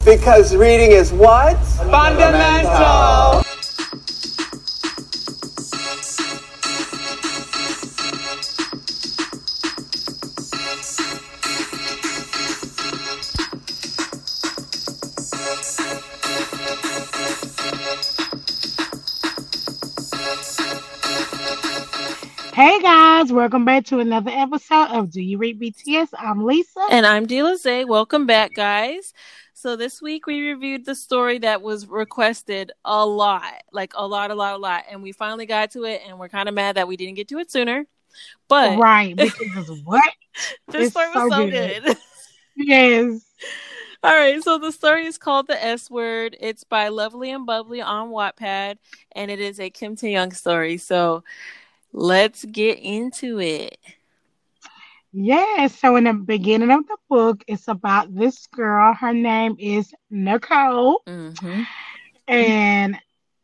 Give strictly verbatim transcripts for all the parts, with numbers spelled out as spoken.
Because reading is what? Fundamental. Hey guys, welcome back to another episode of Do You Read B T S? I'm Lisa. And I'm Delaze. Welcome back, guys. So this week we reviewed the story that was requested a lot, like a lot, a lot, a lot. And we finally got to it, and we're kind of mad that we didn't get to it sooner. But right, because what? This story was so, so good. good. Yes. All right, so the story is called The S Word. It's by Lovely and Bubbly on Wattpad, and it is a Kim Tae-young story. So let's get into it. Yeah, so in the beginning of the book, it's about this girl. Her name is Nicole. Mm-hmm. And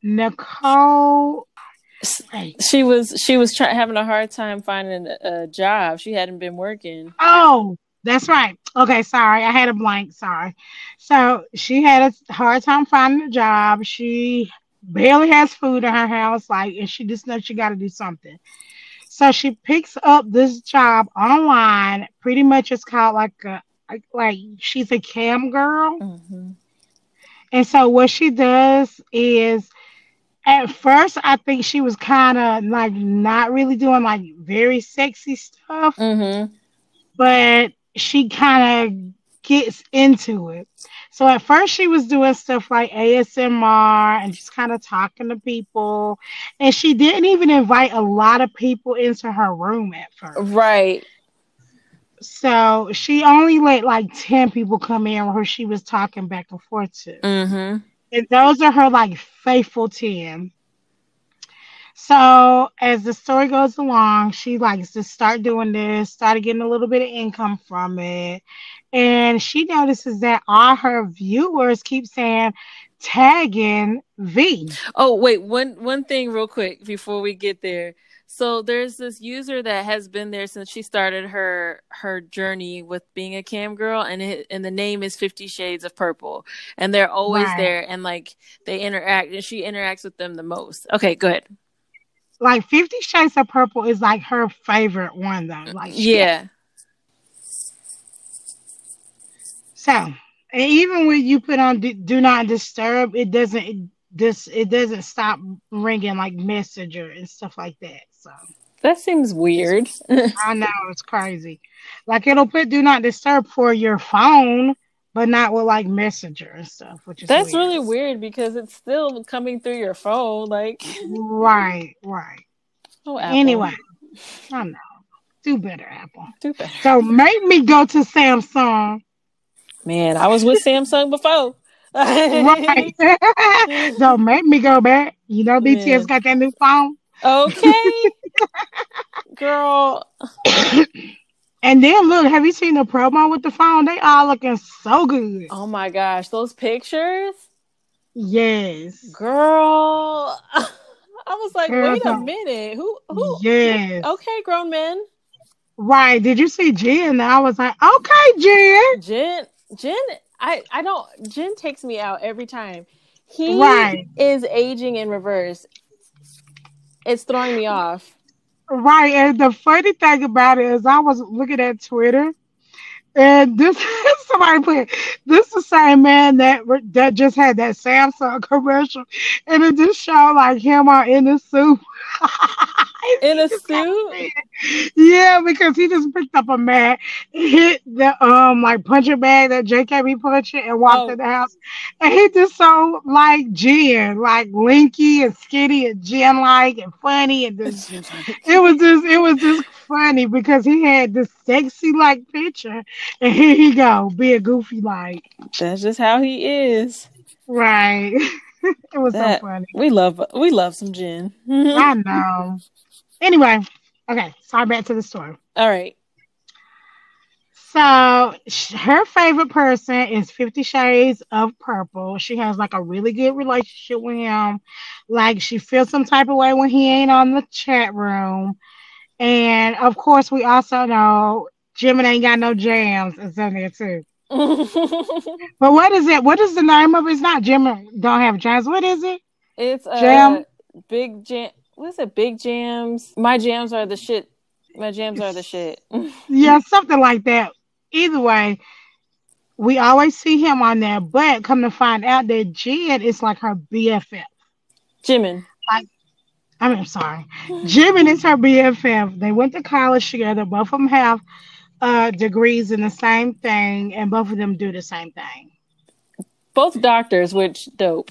Nicole, she was she was try- having a hard time finding a, a job. She hadn't been working. Oh, that's right. Okay, sorry. I had a blank. Sorry. So she had a hard time finding a job. She barely has food in her house, like, and she just knows she got to do something. So she picks up this job online. Pretty much, it's called like a like, like she's a cam girl. Mm-hmm. And so what she does is, at first, I think she was kind of like not really doing like very sexy stuff, mm-hmm. but she kind of gets into it. So at first she was doing stuff like A S M R and just kind of talking to people. And she didn't even invite a lot of people into her room at first. Right. So she only let like ten people come in where she was talking back and forth to. Mm-hmm. And those are her like faithful ten. So as the story goes along, she likes to start doing this, started getting a little bit of income from it. And she notices that all her viewers keep saying, tagging V. Oh, wait, one one thing real quick before we get there. So there's this user that has been there since she started her her journey with being a cam girl, and it, and the name is Fifty Shades of Purple. And they're always Right. there, and like they interact, and she interacts with them the most. Okay, go ahead. Like Fifty Shades of Purple is like her favorite one though. Like she, yeah. So, and even when you put on do, do not disturb, it doesn't it, this it doesn't stop ringing like Messenger and stuff like that. So that seems weird. I know, it's crazy. Like it'll put do not disturb for your phone, but not with like Messenger and stuff, which is that's weird. really weird because it's still coming through your phone. Like right, right. Oh, Apple. Anyway, I know. Do better, Apple. Do better. So make me go to Samsung. Man, I was with Samsung before. Right. So make me go back. You know, B T S yeah. got that new phone. Okay. Girl. And then look, have you seen the promo with the phone? They all looking so good. Oh my gosh, those pictures? Yes. Girl. I was like, Girl, wait a minute. Who who Yes. Okay, grown men. Right. Did you see Jen? I was like, okay, Jen. Jen Jen, I, I don't, Jen takes me out every time. He right. is aging in reverse. It's throwing me off. Right. And the funny thing about it is I was looking at Twitter and this, somebody put, this is the same man that that just had that Samsung commercial and it just showed like him out in a suit. In a suit? Yeah, because he just picked up a mat, hit the um like punching bag that J K be punching, and walked oh. in the house. And he just so like Jen, like linky and skinny and Jen like and funny and just it was just it was just funny because he had this sexy like picture, and here he go being goofy like. That's just how he is. Right. It was that, so funny. We love we love some Jen. I know. Anyway, okay, sorry, back to the story. All right. So her favorite person is Fifty Shades of Purple. She has like a really good relationship with him. Like she feels some type of way when he ain't on the chat room. And of course, we also know Jimin ain't got no jams is in there too. But what is it? What is the name of it? It's not Jim. Don't have jams. What is it? It's a Jam. uh, big jam. What is it? Big jams. My jams are the shit. My jams are the shit. Yeah, something like that. Either way, we always see him on there. But come to find out that Jen is like her B F F. Jimin. Like, I mean, I'm sorry. Jimin is her B F F. They went to college together. Both of them have uh, degrees in the same thing, and both of them do the same thing. Both doctors, which dope.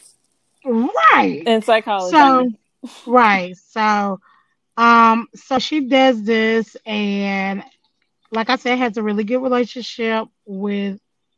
Right. In psychology. So, right. So, um, so she does this, and like I said, has a really good relationship with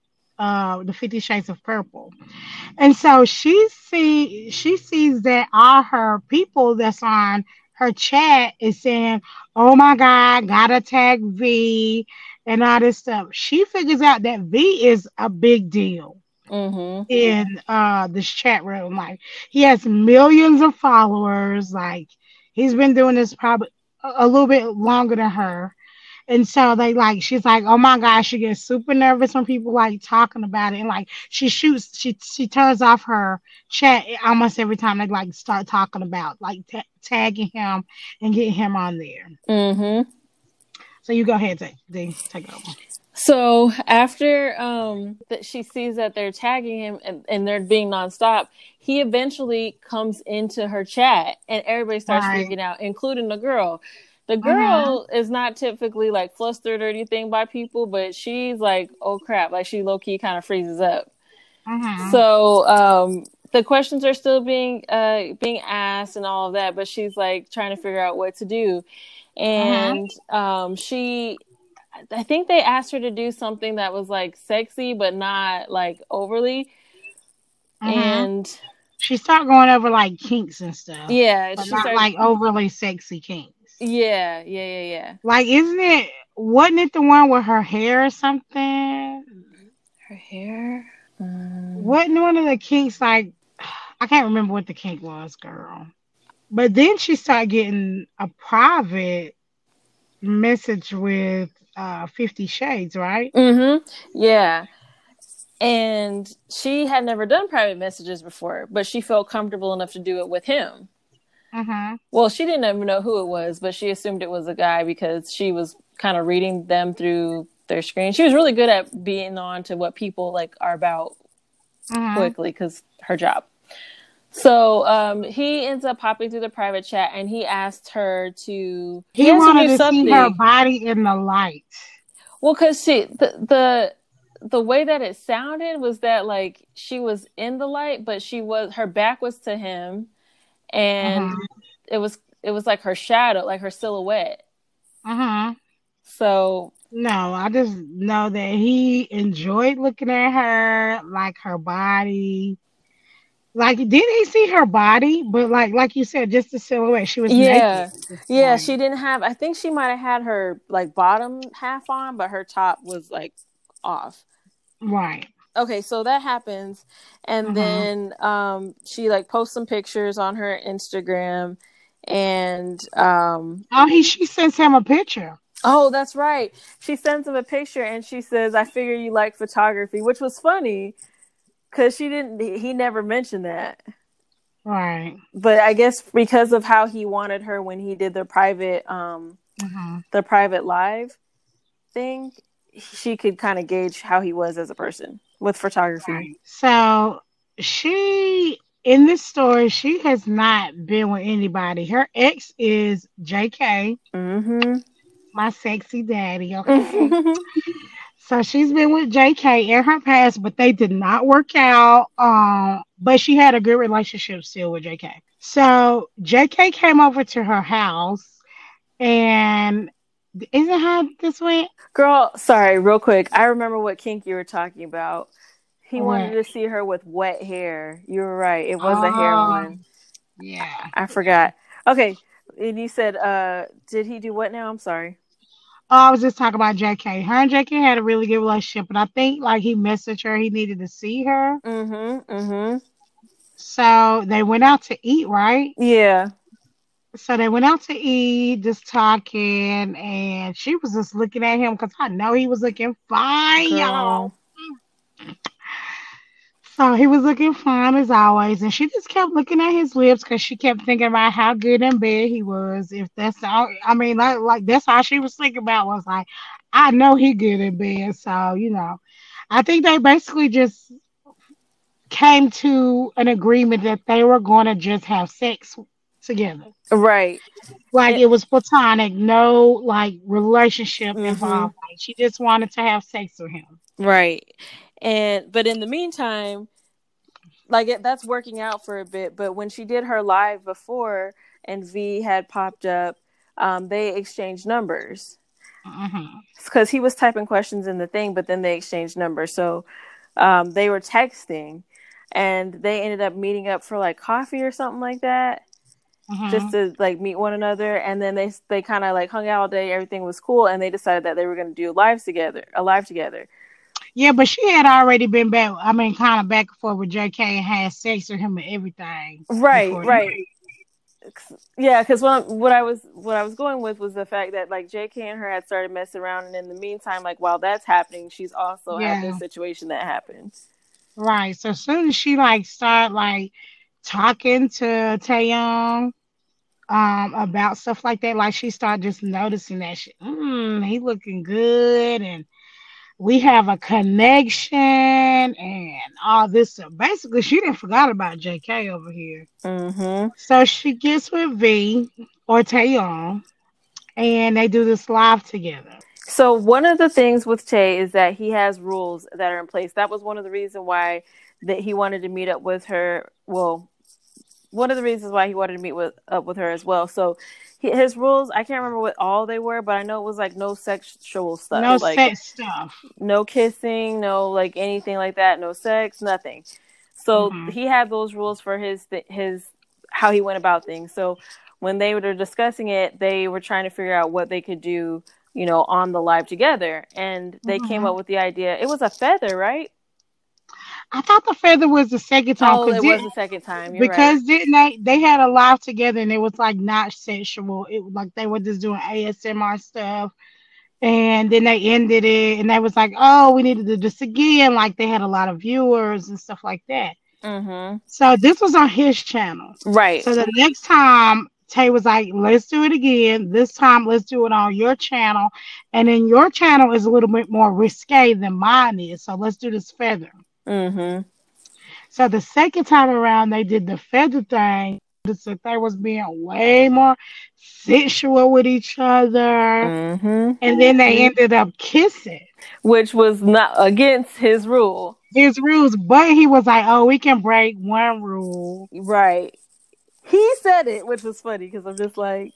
uh the Fifty Shades of Purple. And so she see she sees that all her people that's on her chat is saying, "Oh my God, gotta tag V," and all this stuff. She figures out that V is a big deal mm-hmm. in uh this chat room. Like, he has millions of followers. Like, he's been doing this probably a, a little bit longer than her. And so they like, she's like, oh my gosh, she gets super nervous when people like talking about it. And like, she shoots, she she turns off her chat almost every time they like start talking about like t- tagging him and getting him on there. Mm-hmm. So you go ahead, take D, take over. So after um that she sees that they're tagging him and, and they're being nonstop, he eventually comes into her chat and everybody starts Right. freaking out, including the girl. The girl uh-huh. is not typically like flustered or anything by people, but she's like, oh crap, like she low key kind of freezes up. Uh-huh. So um, the questions are still being uh, being asked and all of that, but she's like trying to figure out what to do. And uh-huh. um, she, I think they asked her to do something that was like sexy, but not like overly. Uh-huh. And she started going over like kinks and stuff. Yeah, but she not started... like overly sexy kinks. Yeah, yeah, yeah, yeah. Like, isn't it, wasn't it the one with her hair or something? Her hair? Um... Wasn't one of the kinks like, I can't remember what the kink was, girl. But then she started getting a private message with uh, Fifty Shades, right? Mm-hmm. Yeah. And she had never done private messages before, but she felt comfortable enough to do it with him. Uh-huh. Well, she didn't even know who it was, but she assumed it was a guy because she was kind of reading them through their screen. She was really good at being on to what people like are about uh-huh. quickly because her job. So um, he ends up popping through the private chat and he asked her to. He, he wanted to something. see her body in the light. Well, because she the the the way that it sounded was that like she was in the light, but she was her back was to him. And uh-huh. it was it was like her shadow, like her silhouette. Uh-huh. So no, I just know that he enjoyed looking at her, like her body. Like, didn't he see her body? But like like you said, just the silhouette. She was yeah. naked. Yeah, she didn't have I think she might have had her like bottom half on, but her top was like off. Right. Okay, so that happens, and uh-huh. then um, she like posts some pictures on her Instagram, and um, oh, he she sends him a picture. Oh, that's right. She sends him a picture, and she says, "I figure you like photography," which was funny because she didn't. He never mentioned that, right? But I guess because of how he wanted her when he did the private, um, uh-huh. the private live thing, she could kind of gauge how he was as a person. With photography. Right. So she, in this story, she has not been with anybody. Her ex is J K, mm-hmm. my sexy daddy. Okay. So she's been with J K in her past, but they did not work out. Um, but she had a good relationship still with J K. So J K came over to her house, and isn't how this went? Girl, sorry, real quick. I remember what kink you were talking about. He what? wanted to see her with wet hair. You were right. It was oh, a hair one. Yeah. I forgot. Okay. And you said, uh, did he do what now? I'm sorry. Oh, I was just talking about J K. Her and J K had a really good relationship, and I think like he messaged her. He needed to see her. Mm-hmm. Mm-hmm. So they went out to eat, right? Yeah. So they went out to eat, just talking, and she was just looking at him because I know he was looking fine, Girl. y'all. So he was looking fine as always, and she just kept looking at his lips because she kept thinking about how good in bed he was. If that's all, I mean, like, like that's all she was thinking about was like, I know he good in bed. So you know, I think they basically just came to an agreement that they were going to just have sex together. Right. Like It, it was platonic, no like relationship mm-hmm. involved. Like she just wanted to have sex with him. Right. And but in the meantime, like it, that's working out for a bit. But when she did her live before and V had popped up, um, they exchanged numbers because Mm-hmm. he was typing questions in the thing, but then they exchanged numbers. So um, they were texting, and they ended up meeting up for like coffee or something like that, just Mm-hmm. to like meet one another. And then they they kind of like hung out all day. Everything was cool, and they decided that they were going to do lives together, a live together. Yeah, but she had already been back. I mean, kind of back and forth with J K and had sex with him and everything Right, before. right. Yeah, because what, what I was what I was going with was the fact that like J K and her had started messing around, and in the meantime, like while that's happening, she's also had Yeah, this situation that happened. right. So as soon as she like started like talking to Taeyong um about stuff like that, like she started just noticing that she, mm, he looking good and we have a connection and all this stuff. Basically, she didn't forgot about J K over here. Mm-hmm. So she gets with V or Taeyong and they do this live together. So one of the things with Tay is that he has rules that are in place. That was one of the reasons why that he wanted to meet up with her. Well, one of the reasons why he wanted to meet with up with her as well. So he, his rules, I can't remember what all they were, but I know it was like no sexual stuff, No like sex stuff. no kissing, no like anything like that, no sex, nothing. So Hmm. he had those rules for his his how he went about things. So when they were discussing it, they were trying to figure out what they could do, you know, on the live together, and they came Hmm. up with the idea. It was a feather, right? I thought the feather was the second time Oh, because it was the second time. You're right. because didn't they they had a live together and it was like not sexual. It was like they were just doing A S M R stuff and then they ended it and they was like, oh, we need to do this again. Like they had a lot of viewers and stuff like that. Mm-hmm. So this was on his channel. Right. So the next time Tay was like, let's do it again. This time let's do it on your channel. And then your channel is a little bit more risque than mine is. So let's do this feather. Mm-hmm. So the second time around they did the feather thing. That they was being way more sensual with each other. Mm-hmm. And then they ended up kissing. Which was not against his rule. His rules, but he was like, oh, we can break one rule. Right. He said it, which was funny because I'm just like,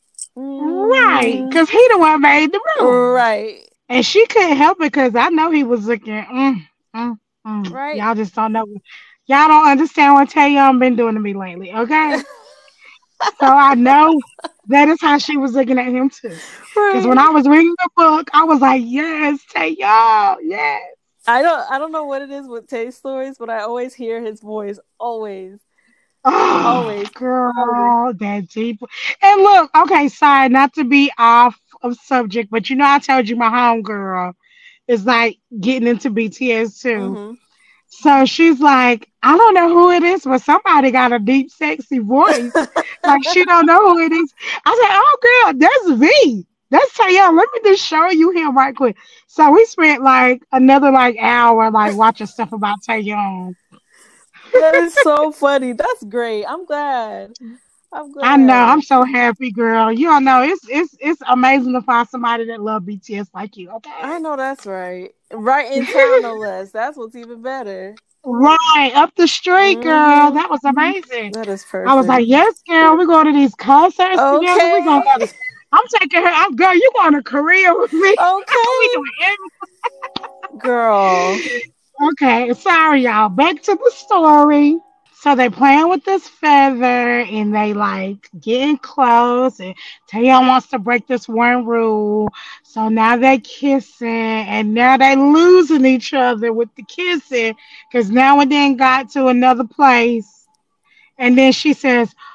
Right, mm, because he the one made the rules. right, And she couldn't help it because I know he was looking, mm, mm, mm. right. Y'all just don't know. Y'all don't understand what Taeyong been doing to me lately, okay? So I know that is how she was looking at him too. Because Right. when I was reading the book, I was like, yes, Taeyong, yes. I don't, I don't know what it is with Tay stories, but I always hear his voice, always, Oh, always. girl, that deep. And look, okay, sorry, not to be off of subject, but you know, I told you my homegirl is like getting into B T S too. Mm-hmm. So she's like, I don't know who it is, but somebody got a deep, sexy voice. Like she don't know who it is. I said, oh girl, that's V. That's Taeyong. Let me just show you him right quick. So we spent like another like hour like watching stuff about Taeyong. That is so funny. That's great. I'm glad. I'm glad. I know. I'm so happy, girl. You don't know. It's it's it's amazing to find somebody that love B T S like you. Okay. I know that's right. Right in town, no less. That's what's even better. Right up the street, girl. Mm-hmm. That was amazing. That is perfect. I was like, yes, girl. We're going to these concerts together. We're going okay. to. I'm taking her. I'm girl. You going to Korea with me? we Okay. doing everything. Girl. Okay. Sorry, y'all. Back to the story. So they playing with this feather and they like getting close and Taeyong wants to break this one rule. So now they kissing and now they losing each other with the kissing because now it then got to another place. And then she says,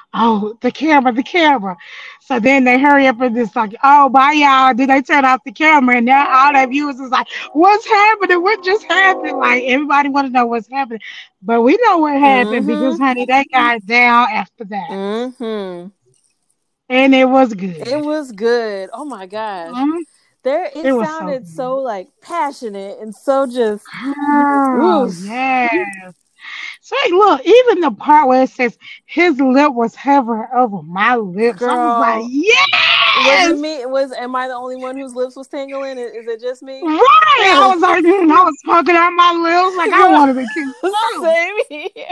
oh, the camera, the camera. So then they hurry up and just like, oh, bye y'all. Then they turn off the camera and now all their viewers is like, what's happening? What just happened? Like everybody want to know what's happening. But we know what happened because Mm-hmm. honey, they got down after that. Mm-hmm. And it was It good. was good. Oh my gosh. Mhm. There It it was so sounded so good. like passionate and so just Girl, oof. yes. So hey, look, even the part where it says his lip was hovering over my lips, I was like, Girl. Was it yes, me? Was am I the only one whose lips was tingling? Is, is it just me? right. I was like, mm, I was smoking out my lips, like I Girl, wanted to kiss too. same here.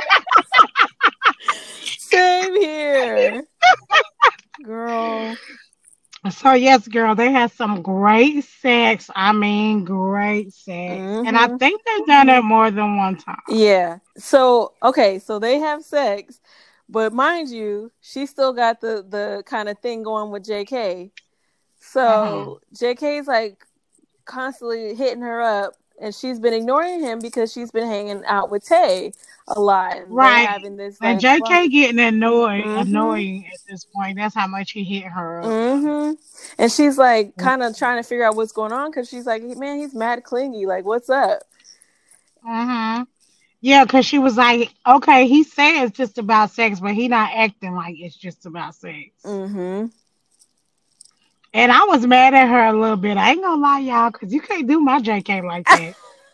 Same here. Girl. So yes, girl, they had some great sex. I mean, great sex, and I Mm-hmm. think they've done it more than one time. Yeah. So okay, so they have sex, but mind you, she still got the the kind of thing going with J K. Uh-huh. So J K's like constantly hitting her up, and she's been ignoring him because she's been hanging out with Tay a lot, and they're Right. having this And like fun. J K getting annoyed, Mm-hmm. annoying at this point. That's how much he hit her up Mm-hmm. And she's like though. kind of trying to figure out what's going on because she's like, man, he's mad clingy. Like, what's up? Mm-hmm. Yeah, because she was like, okay, he said it's just about sex, but he not acting like it's just about sex. Mm-hmm. And I was mad at her a little bit. I ain't gonna lie, y'all, because you can't do my J K like that.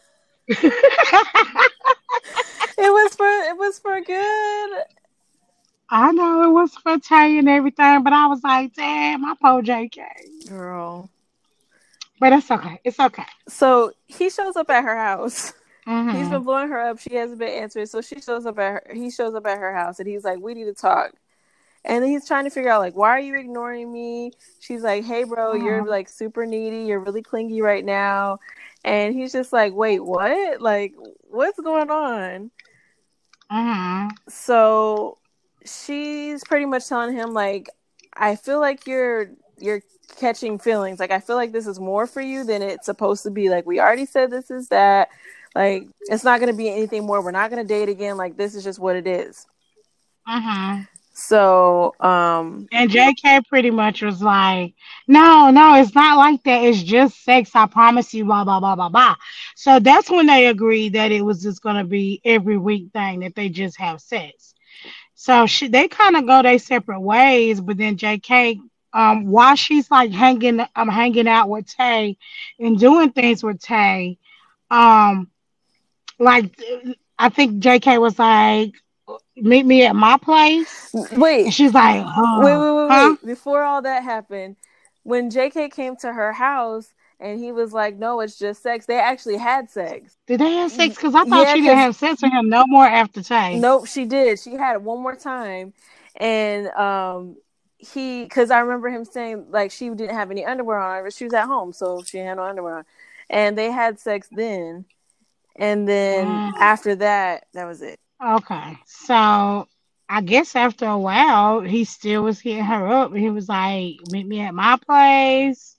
It was for it was for good. I know it was for Tay and everything, but I was like, damn, my poor J K. Girl. But it's okay. It's okay. So he shows up at her house. He's Mm-hmm. been blowing her up. She hasn't been answering. So she shows up at her he shows up at her house and he's like, we need to talk. And then he's trying to figure out like, why are you ignoring me? She's like, hey bro, you're Mm-hmm. like super needy, you're really clingy right now. And he's just like, wait, what? Like, what's going on? Mm-hmm. So she's pretty much telling him like, I feel like you're you're catching feelings. Like I feel like this is more for you than it's supposed to be. Like we already said this is that. Like it's not gonna be anything more. We're not gonna date again. Like this is just what it is. Mm-hmm. So um And J K pretty much was like, no, no, it's not like that. It's just sex. I promise you, blah, blah, blah, blah, blah. So that's when they agreed that it was just going to be every week thing that they just have sex. So she, they kind of go their separate ways. But then J K, um, while she's like hanging, I'm hanging out with Tay and doing things with Tay, um, like I think J K was like, meet me at my place. wait, And she's like, wait, oh, wait, wait, huh? wait. Before all that happened, when J K came to her house and he was like, no, it's just sex, they actually had sex. Did they have sex? Because I thought Yeah, she didn't because have sex with him no more after Tay. nope, she did. She had it one more time. And um he, because I remember him saying like she didn't have any underwear on, but she was at home, so she had no underwear on. And they had sex then. And then Mm, after that, that was it. okay. So I guess after a while, he still was hitting her up. He was like, meet me at my place.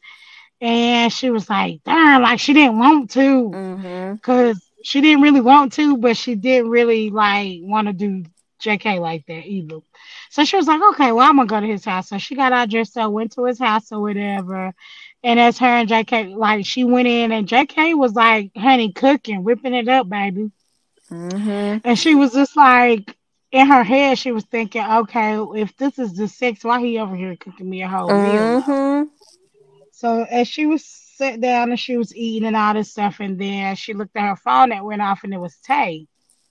And she was like, darn, like she didn't want to. Mm-hmm. Because she didn't really want to, but she didn't really like want to do J K like that either. So she was like, okay, well, I'm going to go to his house. So she got all dressed up, went to his house or whatever. And as her and J K, like, she went in and J K was like, honey, cooking, whipping it up, baby. Mm-hmm. And she was just like, in her head, she was thinking, okay, if this is the sex, why he over here cooking me a whole meal though? Mm-hmm. So as she was sat down and she was eating and all this stuff, and then she looked at her phone that went off and it was Tay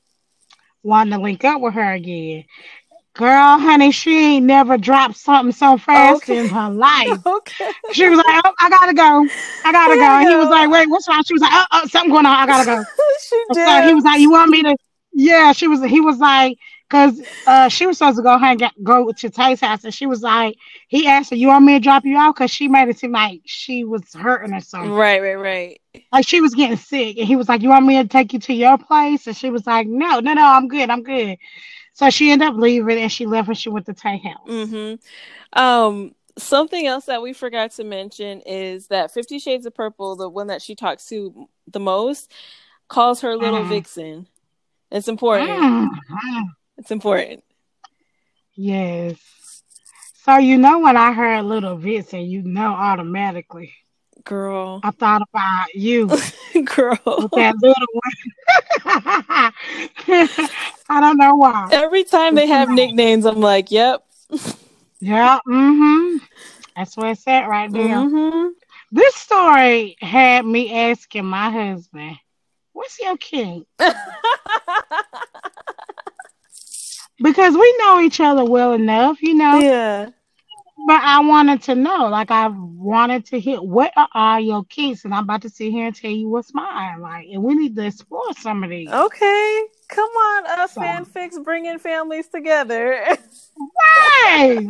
wanting to link up with her again. Girl, honey, she ain't never dropped something so fast Okay. in her life. Okay. She was like, oh, I gotta go. I gotta I go. gotta And he was go. like, wait, what's wrong? She was like, oh, oh something going on. I gotta go. She So he was like, dipped. you want me to? Yeah, she was. He was like, because uh, she was supposed to go hang out, go to Tay's house, and she was like, he asked her, you want me to drop you off? Because she made it seem like she was hurting or something. Right, right, right. Like she was getting sick, and he was like, you want me to take you to your place? And she was like, no, no, no, I'm good. I'm good. So she ended up leaving, and she left when she went to Tay house. Mm-hmm. Um, something else that we forgot to mention is that Fifty Shades of Purple, the one that she talks to the most, calls her little Mm. vixen. It's important. Mm. It's important. Yes. So you know when I heard Little Vixen, you know automatically. Girl. I thought about you Girl. with that little one. I don't know why. Every time they Just have tonight. nicknames, I'm like, yep. Yeah, mm-hmm. That's what it said right there. Mm-hmm. This story had me asking my husband, what's your kink? Because we know each other well enough, you know. Yeah. But I wanted to know, like I wanted to hear what are all your kinks, and I'm about to sit here and tell you what's mine. Like, and we need to explore some of these. Okay. Come on, uh, So, fanfics bringing families together. hey,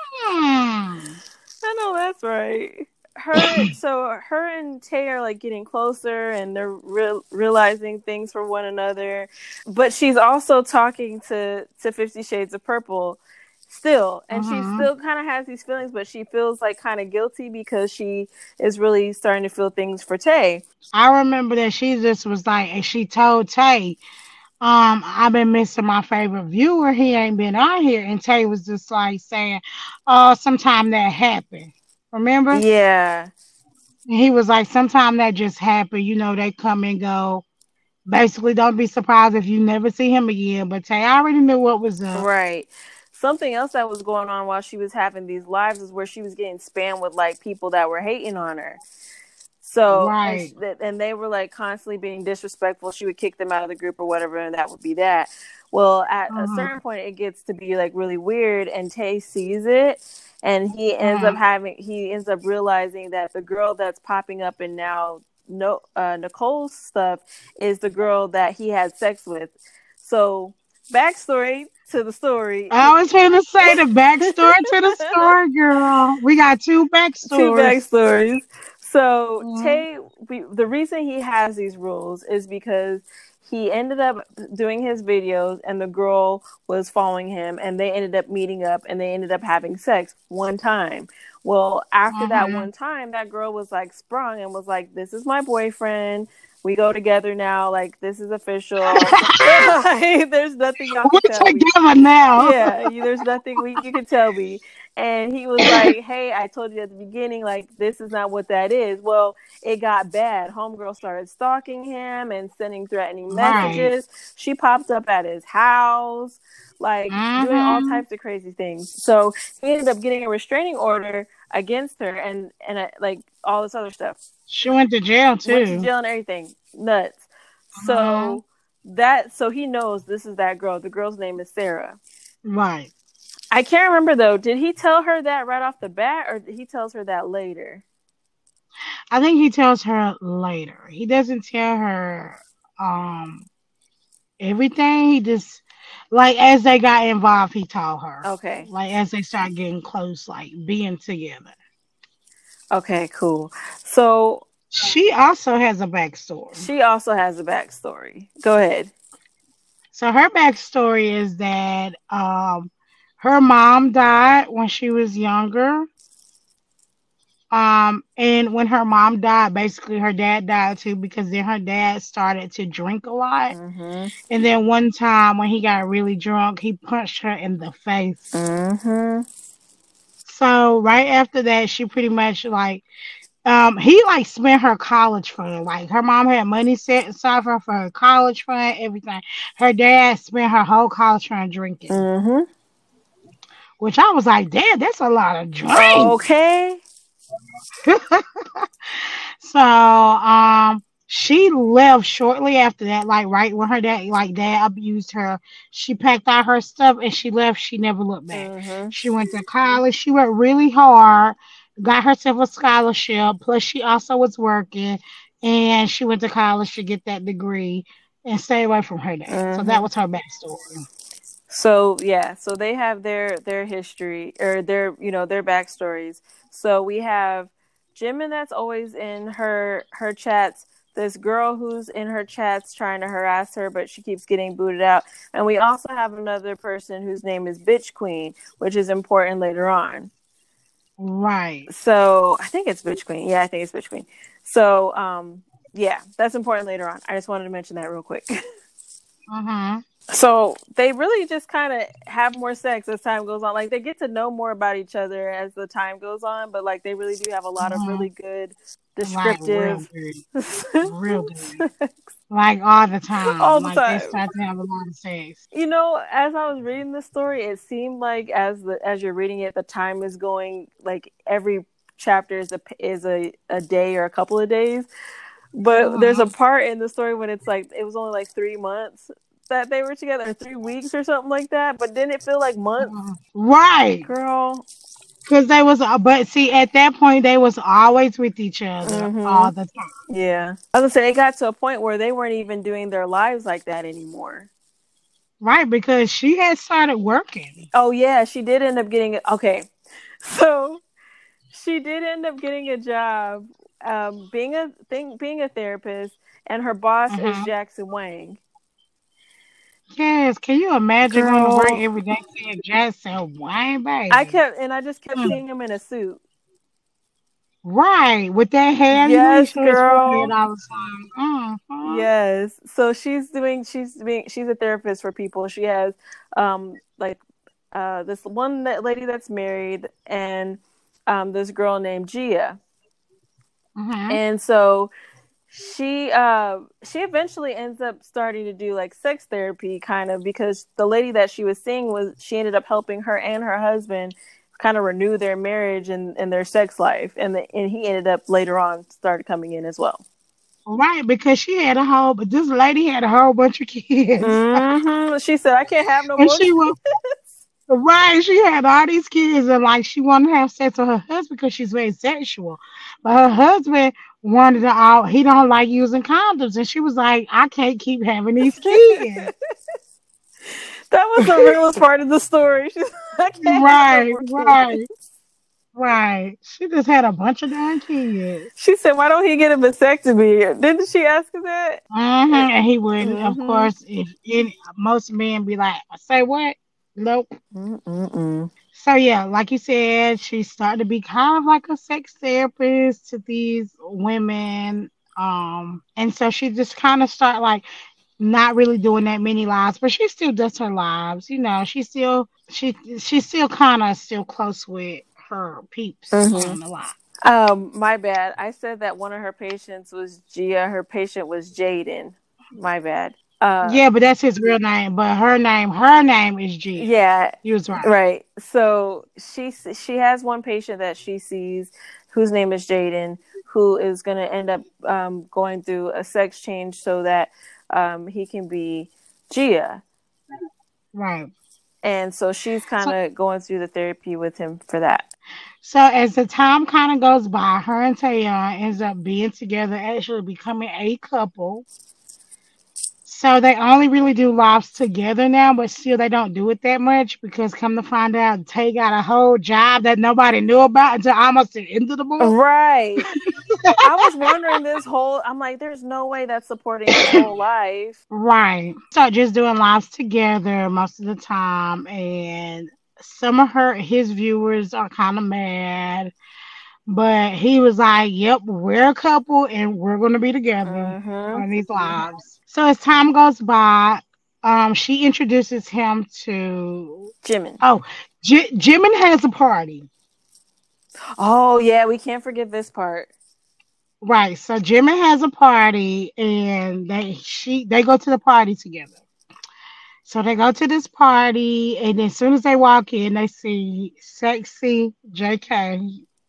hmm. I know that's right. Her, so her and Tay are like getting closer, and they're real, realizing things for one another. But she's also talking to to Fifty Shades of Purple still, and she Mm-hmm. still kind of has these feelings, but she feels like kind of guilty because she is really starting to feel things for Tay. I remember that she just was like, and she told Tay, um, I've been missing my favorite viewer. He ain't been on here, and Tay was just like saying, "Oh, sometime that happened." Remember? Yeah, And he was like, "Sometime that just happened. You know, they come and go." Basically, don't be surprised if you never see him again. But Tay already knew what was up. right. Something else that was going on while she was having these lives is where she was getting spammed with like people that were hating on her. So and Right. sh- and they were like constantly being disrespectful. She would kick them out of the group or whatever, and that would be that. Well, at a Uh-huh. certain point, it gets to be like really weird, and Tay sees it, and he ends Uh-huh. up having he ends up realizing that the girl that's popping up in now no uh, Nicole's stuff is the girl that he had sex with. So backstory to the story. I was going to say the backstory to the story, girl. We got two Two backstories. backstories. So Mhm. Tay, we, the reason he has these rules is because he ended up doing his videos, and the girl was following him, and they ended up meeting up, and they ended up having sex one time. Well, after that Uh-huh. one time, that girl was like sprung and was like, "This is my boyfriend. We go together now. Like this is official. There's nothing y'all We're can tell me." together now. Yeah, you, there's nothing we, you can tell me. And he was like, hey, I told you at the beginning, like, this is not what that is. Well, it got bad. Homegirl started stalking him and sending threatening Right. messages. She popped up at his house, like, doing all Mm-hmm. types of crazy things. So he ended up getting a restraining order against her and, and uh, like, all this other stuff. She went to jail, Went to too. jail and everything. Nuts. Uh-huh. So that, so he knows this is that girl. The girl's name is Sarah. Right. I can't remember though. Did he tell her that right off the bat, or he tells her that later? I think he tells her later. He doesn't tell her um everything. He just like as they got involved, he told her. Okay. Like as they start getting close, like being together. Okay, cool. So She also has a backstory. she also has a backstory. Go ahead. So her backstory is that um her mom died when she was younger. Um, and when her mom died, basically her dad died too because then her dad started to drink a lot. Mm-hmm. And then one time when he got really drunk, he punched her in the face. Mm-hmm. So right after that, she pretty much like um he like spent her college fund. Like her mom had money set aside for her for her college fund, everything. Her dad spent her whole college fund drinking. Mm-hmm. Which I was like, Dad, that's a lot of drink. Okay. So um she left shortly after that, like right when her dad like dad abused her. She packed out her stuff and she left. She never looked back. Mm-hmm. She went to college. She worked really hard, got herself a scholarship. Plus, she also was working, and she went to college to get that degree and stay away from her dad. Mm-hmm. So that was her backstory. So yeah, so they have their their history or their you know their backstories. So we have Jimin that's always in her her chats. This girl who's in her chats trying to harass her, but she keeps getting booted out. And we also have another person whose name is Bitch Queen, which is important later on. Right. So I think it's Bitch Queen. Yeah, I think it's Bitch Queen. So um, yeah, that's important later on. I just wanted to mention that real quick. Uh-huh. So they really just kind of have more sex as time goes on. Like they get to know more about each other as the time goes on, but like they really do have a lot of Mhm. really good Like real descriptive good, real good. sex Like all the time, all the like they time. start to have a lot of sex. You know, as I was reading this story, it seemed like as the as you're reading it, the time is going like every chapter is a is a, a day or a couple of days. But there's a Mhm. part in the story when it's like it was only like three months that they were together, or three weeks or something like that. But didn't it feel like months, Mhm. Right, girl? because they was, uh, but see, at that point they was always with each other Mm-hmm. all the time. Yeah, I was gonna say it got to a point where they weren't even doing their lives like that anymore. Right, because she had started working. Oh yeah, she did end up getting okay. So she did end up getting a job, um, being a thing, being a therapist, and her boss is Uh-huh. Jackson Wang. Yes, can you imagine going to work Girl, every day seeing Jackson Wayne, I baby? kept and I just kept Mm. seeing him in a suit. Right, with that hair, you know, he Yes, show his forehead girl. all the time. Mm-hmm. Yes. So she's doing she's doing she's a therapist for people. She has um like uh this one that lady that's married and um this girl named Gia. Mm-hmm. And so she uh she eventually ends up starting to do like sex therapy kind of because the lady that she was seeing was she ended up helping her and her husband kind of renew their marriage and, and their sex life and the, and he ended up later on started coming in as well. Right, because she had a whole, but this lady had a whole bunch of kids, Mm-hmm. She said, "I can't have no and more she was kids." right. She had all these kids, and like she wanted to have sex with her husband because she's very sexual, but her husband wanted to all. He don't like using condoms, and she was like, I can't keep having these kids. That was the realest part of the story. She's like, "I can't have no Right, more right, kids." right. She just had a bunch of damn kids. She said, "Why don't he get a vasectomy?" Didn't she ask her that? hmm And he wouldn't, of Mm-hmm. course. If any, most men be like, say what? Nope. Mm-mm. So yeah, like you said, she started to be kind of like a sex therapist to these women. Um, and so she just kind of started like not really doing that many lives, but she still does her lives. You know, she still she she's still kind of still close with her peeps Mm-hmm. on the line. Um, my bad. I said that one of her patients was Gia. Her patient was Jaden. My bad. Uh, Yeah, but that's his real name. But her name, her name is Gia. yeah, You was right. right. So she she has one patient that she sees, whose name is Jaden, who is going to end up um, going through a sex change so that um, he can be Gia, Right. and so she's kind So of going through the therapy with him for that. so as the time kind of goes by, her and Tayon ends up being together, actually becoming a couple. So they only really do lives together now, but still they don't do it that much because come to find out, Tay got a whole job that nobody knew about until almost the end of the book. Right. I was wondering this whole. I'm like, there's no way that's supporting his whole life. Right. So just doing lives together most of the time, and some of her his viewers are kind of mad, but he was like, "Yep, we're a couple, and we're gonna be together Mm-hmm. on these lives." So as time goes by, um, she introduces him to Jimin. oh, J- Jimin has a party. Oh yeah, we can't forget this part. Right. So Jimin has a party, and they she they go to the party together. So they go to this party, and as soon as they walk in, they see sexy J K.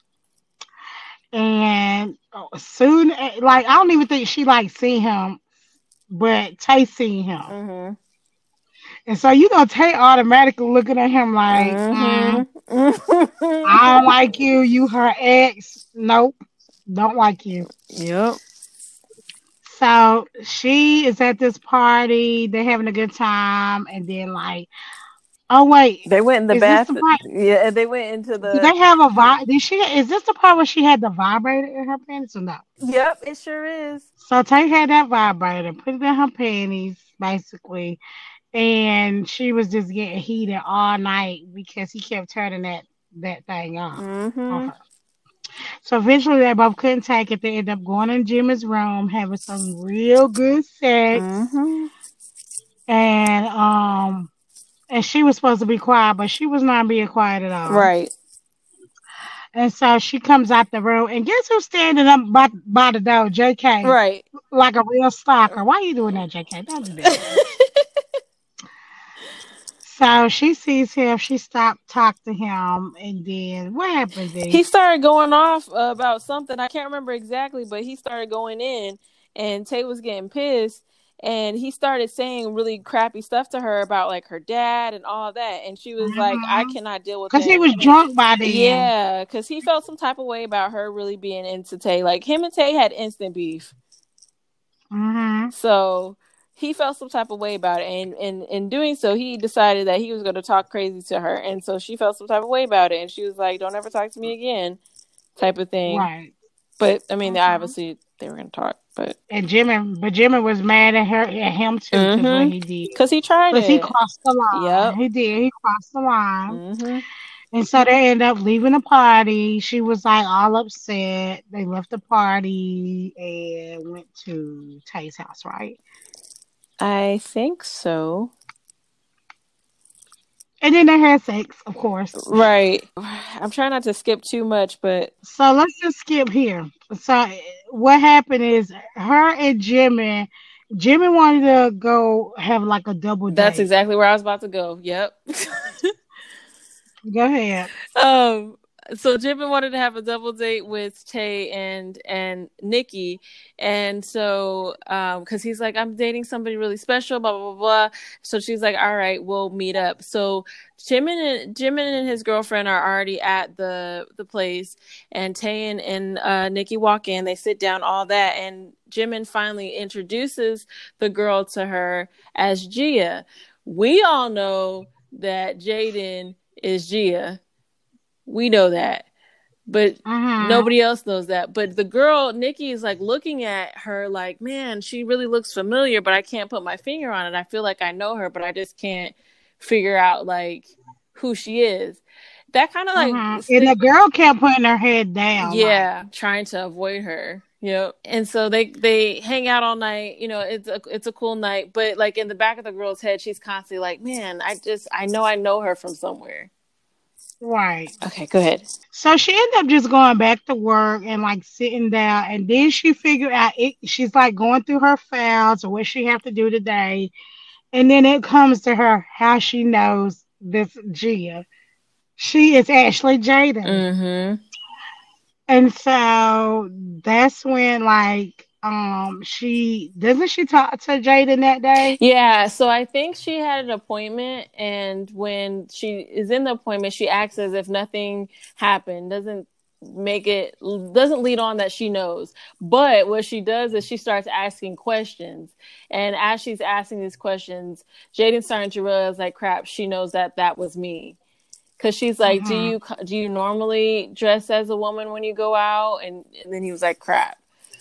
And oh, soon, like I don't even think she like see him, but Tay seen him, Mm-hmm. and so you know Tay automatically looking at him like, mm, I don't Mm-hmm. like you. You her ex. Nope, don't like you. Yep. So she is at this party. They're having a good time, and then like, oh wait, They went in the is this bath. the part? Yeah, they went into Do the. they have a vi? Did she? Is this the part where she had the vibrator in her panties or no? Yep, it sure is. So Tay had that vibrator, put it in her panties, basically, and she was just getting heated all night because he kept turning that that thing on on Mm-hmm. her. So eventually, they both couldn't take it. They ended up going in Jimmy's room, having some real good sex. Mm-hmm. and um, and she was supposed to be quiet, but she was not being quiet at all. Right. And so she comes out the room, and guess who's standing up by, by the door? J K, Right. like a real stalker. Why you doing that, J K? Don't do that. So she sees him. She stopped, talked to him, and then what happened? Then he started going off about something. I can't remember exactly, but he started going in, and Tay was getting pissed, and he started saying really crappy stuff to her about like her dad and all that, and she was mm-hmm. like, "I cannot deal with that." Because he was drunk by then. Yeah, because he felt some type of way about her really being into Tay. Like him and Tay had instant beef. Mm-hmm. So he felt some type of way about it, and, and in doing so, he decided that he was going to talk crazy to her, and so she felt some type of way about it, and she was like, "Don't ever talk to me again," type of thing. Right. But I mean, Mm-hmm. obviously they were going to talk, but and Jimmy, but Jimmy was mad at her, at him too, because mm-hmm. what he did, because he tried it. Because he crossed the line. Yep. He did. He crossed the line. Mm-hmm. And so they ended up leaving the party. She was like all upset. They left the party and went to Tay's house, right? I think so. And then they had sex, of course. Right. I'm trying not to skip too much, but... So let's just skip here. So what happened is her and Jimmy, Jimmy wanted to go have like a double date. That's exactly where I was about to go. Yep. Go ahead. Um... So Jimmy wanted to have a double date with Tay and and Nikki, and so um because he's like, I'm dating somebody really special, blah blah blah blah. So she's like, all right, we'll meet up. So Jimmy and Jimmy and his girlfriend are already at the the place, and Tay and, and uh, Nikki walk in. They sit down, all that, and Jimmy finally introduces the girl to her as Gia. We all know that Jaden is Gia. We know that, but uh-huh. nobody else knows that. But the girl, Nikki, is like looking at her like, man, she really looks familiar, but I can't put my finger on it. I feel like I know her, but I just can't figure out like who she is. That kind of like, uh-huh. and the girl kept putting her head down. Yeah, like. trying to avoid her. Yep. And so they they hang out all night. You know, it's a it's a cool night. But like in the back of the girl's head, she's constantly like, man, I just I know I know her from somewhere. Right. Okay, go ahead. So she ended up just going back to work and like sitting down, and then she figured out it. She's like going through her files or what she have to do today, and then it comes to her how she knows this Gia. She is actually Jaden. Mm-hmm. And so that's when like um she doesn't she talk to Jaden that day? Yeah, so I think she had an appointment, and when she is in the appointment, she acts as if nothing happened, doesn't make it, doesn't lead on that she knows. But what she does is she starts asking questions, and as she's asking these questions, Jaden's starting to realize like, crap, she knows that that was me. Because she's like, uh-huh. do you do you normally dress as a woman when you go out? And, and then he was like, crap.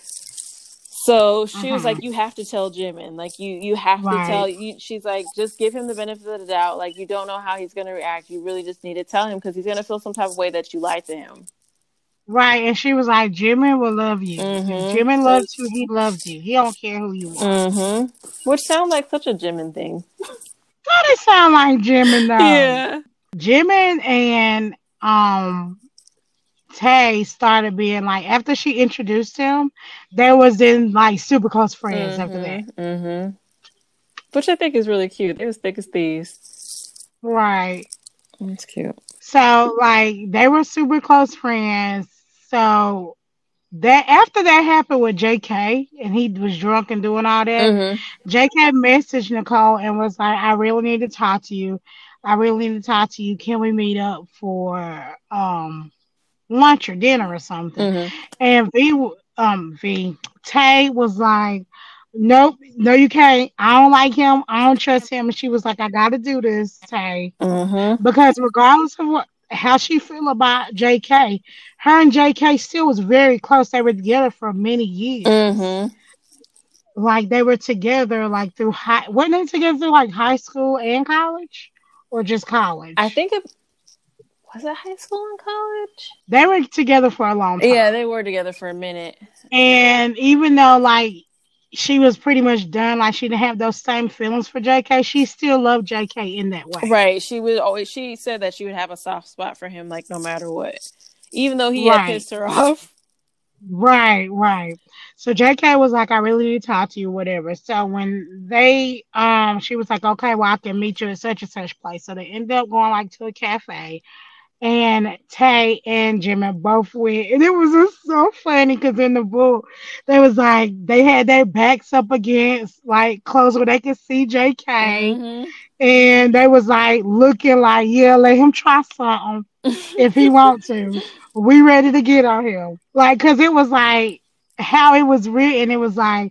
So she uh-huh. was like, you have to tell Jimin. Like, you, you have right. to tell. You, she's like, just give him the benefit of the doubt. Like, you don't know how he's going to react. You really just need to tell him because he's going to feel some type of way that you lied to him. Right. And she was like, Jimin will love you. Mm-hmm. If Jimin loves you, he loves you. He don't care who you are. Mm-hmm. Which sounds like such a Jimin thing. How does it sound like Jimin, though? Yeah. Jimin and um Tay started being like, after she introduced him, they was in like super close friends mm-hmm, after that. Mm-hmm. Which I think is really cute. They was thick as thieves. Right. That's cute. So like they were super close friends. So that after that happened with J K and he was drunk and doing all that, mm-hmm. J K messaged Nicole and was like, I really need to talk to you. I really need to talk to you. Can we meet up for um lunch or dinner or something? Mm-hmm. And V, um, V, Tay was like, nope, no, you can't. I don't like him. I don't trust him. And she was like, I got to do this, Tay. Mm-hmm. Because regardless of what, how she feel about J K, her and J K still was very close. They were together for many years. Mm-hmm. Like they were together like through high, weren't they together through like high school and college? Or just college? I think it was it high school and college? They were together for a long time. Yeah, they were together for a minute. And even though like she was pretty much done. Like she didn't have those same feelings for J K. She still loved J K in that way. Right. She would always. She said that she would have a soft spot for him, like no matter what, even though he Right. had pissed her off. Right, right. So J K was like, I really need to talk to you, whatever. So when they um she was like, okay, well I can meet you at such and such place. So they ended up going like to a cafe. And Tay and Jimmy both went, and it was just so funny because in the book they was like they had their backs up against like close where they could see J K, Mm-hmm. and they was like looking like, yeah, let him try something if he want to. We ready to get on him, like, cause it was like how it was written. It was like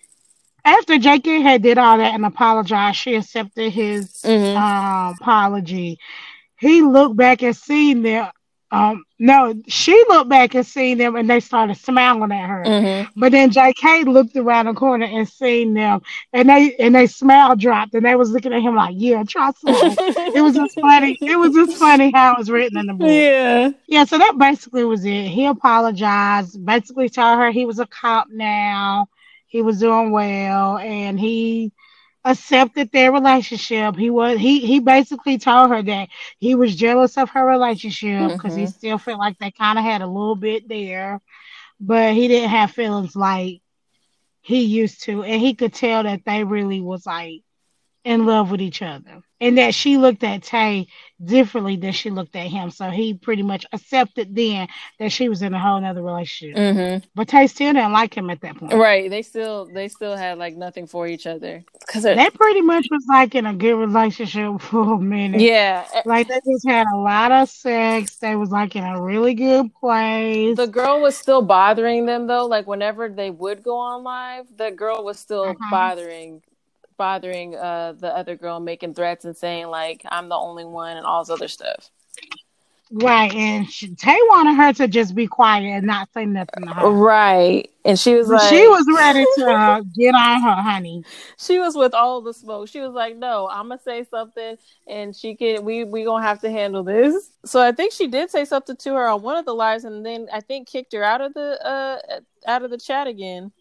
after J K had did all that and apologized, she accepted his Mm-hmm. um apology. He looked back and seen them. Um, no, she looked back and seen them, and they started smiling at her. Mm-hmm. But then J K looked around the corner and seen them, and they and they smile dropped, and they was looking at him like, "Yeah, try some." It was just funny. It was just funny how it was written in the book. Yeah. Yeah, so that basically was it. He apologized, basically told her he was a cop now, he was doing well, and he accepted their relationship. He was he he basically told her that he was jealous of her relationship because he Mm-hmm. still felt like they kind of had a little bit there, but he didn't have feelings like he used to, and he could tell that they really was like in love with each other, and that she looked at Tay differently than she looked at him. So he pretty much accepted then that she was in a whole nother relationship. Mm-hmm. But Tay still didn't like him at that point. Right. They still they still had like nothing for each other because They pretty much was like in a good relationship for a minute. yeah. Like they just had a lot of sex. They was like in a really good place. The girl was still bothering them though. Like whenever they would go on live, the girl was still Mhm. bothering bothering uh the other girl, making threats and saying like I'm the only one and all this other stuff. Right, and she, Tay wanted her to just be quiet and not say nothing to her. Right. And she was But like she was ready to uh, get on her, honey. she was with all the smoke. She was like, no, I'm gonna say something and she can we we gonna have to handle this. So I think she did say something to her on one of the lives and then I think kicked her out of the uh out of the chat again.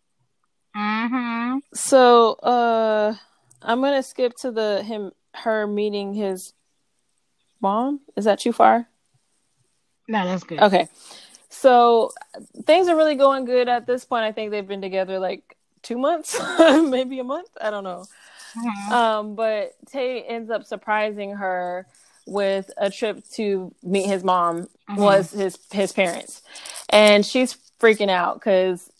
Mm-hmm. So uh I'm gonna skip to the him her meeting his mom. Is that too far? No, that's good. Okay. So things are really going good at this point. I think they've been together like two months, maybe a month. I don't know. Mhm. Um, but Tay ends up surprising her with a trip to meet his mom, Mhm. was his his parents, and she's freaking out because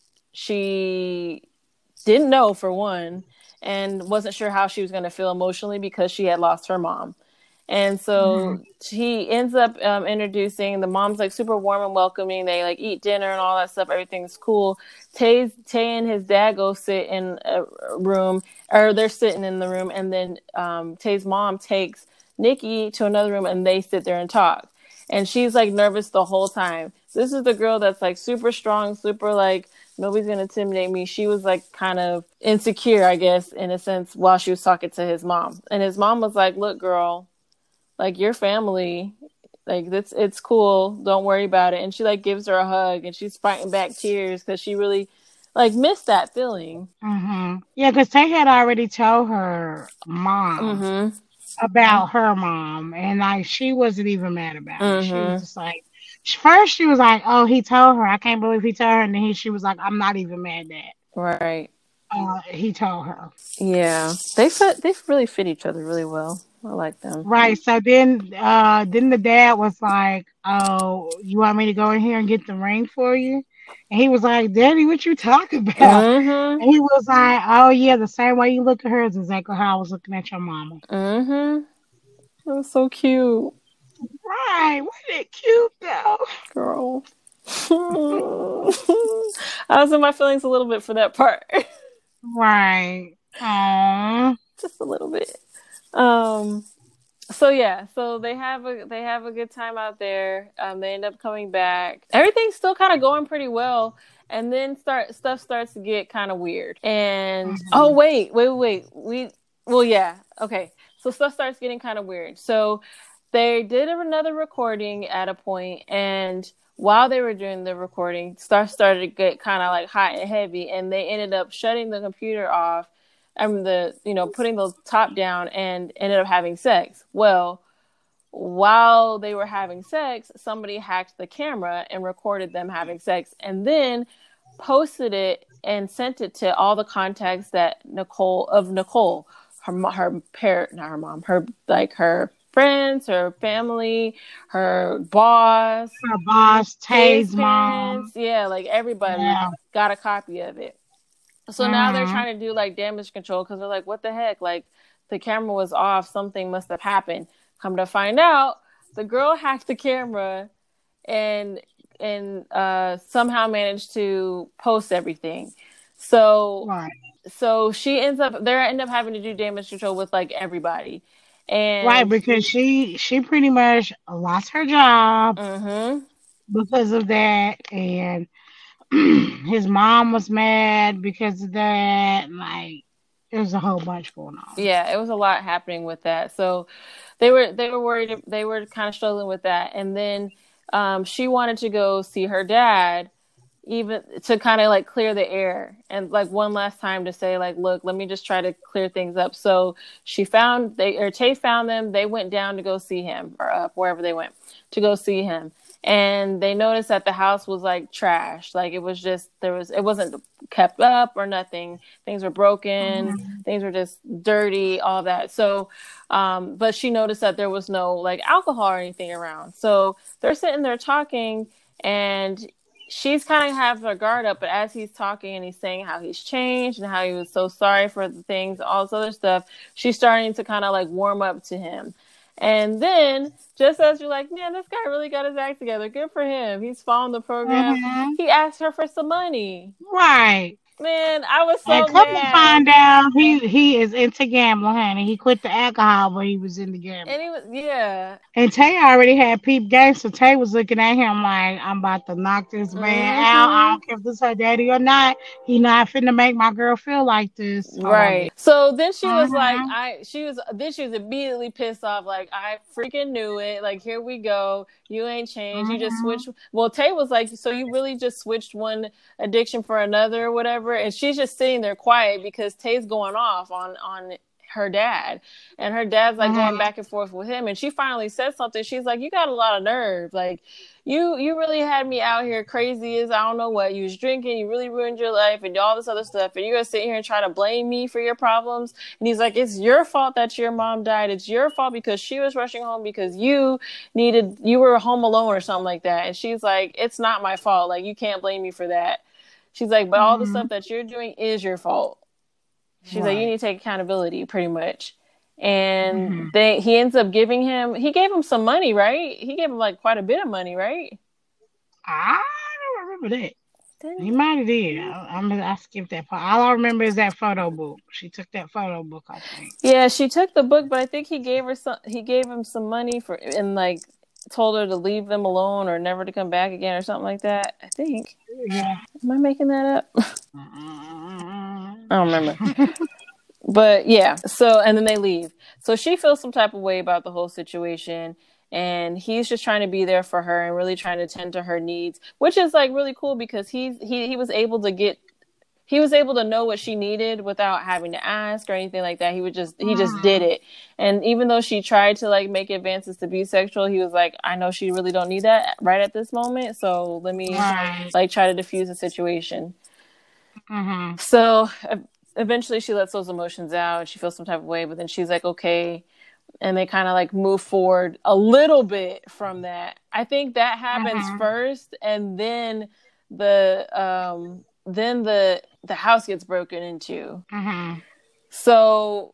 she didn't know for one, and wasn't sure how she was going to feel emotionally because she had lost her mom. And so Mhm. she ends up um, introducing the mom's like super warm and welcoming. They like eat dinner and all that stuff. Everything's cool. Tay's, Tay and his dad go sit in a room, or they're sitting in the room. And then um, Tay's mom takes Nikki to another room and they sit there and talk. And she's like nervous the whole time. This is the girl that's like super strong, super like, nobody's going to intimidate me. She was like kind of insecure, I guess, in a sense, while she was talking to his mom. And his mom was like, look, girl, like your family, like it's it's cool. Don't worry about it. And she like gives her a hug and she's fighting back tears because she really like missed that feeling. Mm-hmm. Yeah, because Tay had already told her mom Mm-hmm. about her mom, and like she wasn't even mad about it. She Mm-hmm. was just like, first she was like, "Oh, he told her. I can't believe he told her." And then he, she was like, "I'm not even mad that Right. uh, he told her." Yeah. They fit, they really fit each other really well. I like them. Right. So then, uh, then the dad was like, "Oh, you want me to go in here and get the ring for you?" And he was like, "Daddy, what you talking about?" Mm-hmm. And he was like, "Oh yeah, the same way you look at her is exactly how I was looking at your mama." Mm-hmm. That was so cute. Right. Wasn't it cute though? Girl. I was in my feelings a little bit for that part. Right. Aww. Just a little bit. Um so yeah, so they have a they have a good time out there. Um they end up coming back. Everything's still kind of going pretty well. And then start stuff starts to get kind of weird. And Mhm. oh wait, wait, wait. We well yeah, okay. So stuff starts getting kind of weird. So they did another recording at a point, and while they were doing the recording, stuff started to get kind of like hot and heavy, and they ended up shutting the computer off, and the you know putting the top down, and ended up having sex. Well, while they were having sex, somebody hacked the camera and recorded them having sex, and then posted it and sent it to all the contacts that Nicole of Nicole, her her parent, not her mom, her like her. friends, her family, her boss, her boss, Tay's mom. Parents, yeah, like everybody yeah. got a copy of it. So mm-hmm. now they're trying to do like damage control because they're like, what the heck? Like the camera was off. Something must have happened. Come to find out, the girl hacked the camera and and uh, somehow managed to post everything. So right. so she ends up they end up having to do damage control with like everybody. And right, because she she pretty much lost her job mm-hmm. because of that, and his mom was mad because of that. Like, there was a whole bunch going on. Yeah, it was a lot happening with that. So they were they were worried. They were kind of struggling with that, and then um, she wanted to go see her dad, even to kind of like clear the air and like one last time to say like, look, let me just try to clear things up. So she found they or Tay found them. They went down to go see him or up wherever they went to go see him. And they noticed that the house was like trash. Like it was just, there was, it wasn't kept up or nothing. Things were broken. Mm-hmm. Things were just dirty, all that. So, um, but she noticed that there was no like alcohol or anything around. So they're sitting there talking, and she's kind of have her guard up, but as he's talking and he's saying how he's changed and how he was so sorry for the things, all this other stuff, she's starting to kind of like warm up to him. And then, just as you're like, man, this guy really got his act together. Good for him. He's following the program. Mm-hmm. He asked her for some money. Right. Man, I was so and come mad. to find out, he he is into gambling, honey. He quit the alcohol, but he was into gambling. And he was, yeah. And Tay already had peep game, so Tay was looking at him like, I'm about to knock this man mm-hmm. out. I don't care if this is her daddy or not. He not finna make my girl feel like this. Right. So then she was uh-huh. like, I. She was. Then she was immediately pissed off. Like, I freaking knew it. Like, here we go. You ain't changed. Uh-huh. You just switched. Well, Tay was like, so you really just switched one addiction for another or whatever. And she's just sitting there quiet because Tay's going off on, on her dad. And her dad's like uh-huh. going back and forth with him. And she finally said something. She's like, you got a lot of nerve. Like, you you really had me out here crazy as I don't know what. You was drinking. You really ruined your life and all this other stuff. And you're going to sit here and try to blame me for your problems. And he's like, it's your fault that your mom died. It's your fault because she was rushing home because you needed, you were home alone or something like that. And she's like, it's not my fault. Like, you can't blame me for that. She's like, but all mm-hmm. the stuff that you're doing is your fault. She's right. like, you need to take accountability, pretty much. And mm-hmm. they he ends up giving him, he gave him some money, right? He gave him like quite a bit of money, right? I don't remember that. Didn't he might have did. I, I'm, I skipped that part. All I remember is that photo book. She took that photo book, I think. Yeah, she took the book, but I think he gave her some. He gave him some money for, and like told her to leave them alone or never to come back again or something like that. I think. Yeah. Am I making that up? I don't remember. But yeah, so, and then they leave. So she feels some type of way about the whole situation, and he's just trying to be there for her and really trying to tend to her needs, which is like really cool because he's, he, he was able to get, he was able to know what she needed without having to ask or anything like that. He would just, he just did it. And even though she tried to like make advances to be sexual, he was like, I know she really don't need that right at this moment. So let me right. like try to diffuse the situation. Mm-hmm. So eventually she lets those emotions out and she feels some type of way, but then she's like, okay. And they kind of like move forward a little bit from that. I think that happens mm-hmm. first. And then the, um, then the, the house gets broken into. Mm-hmm. So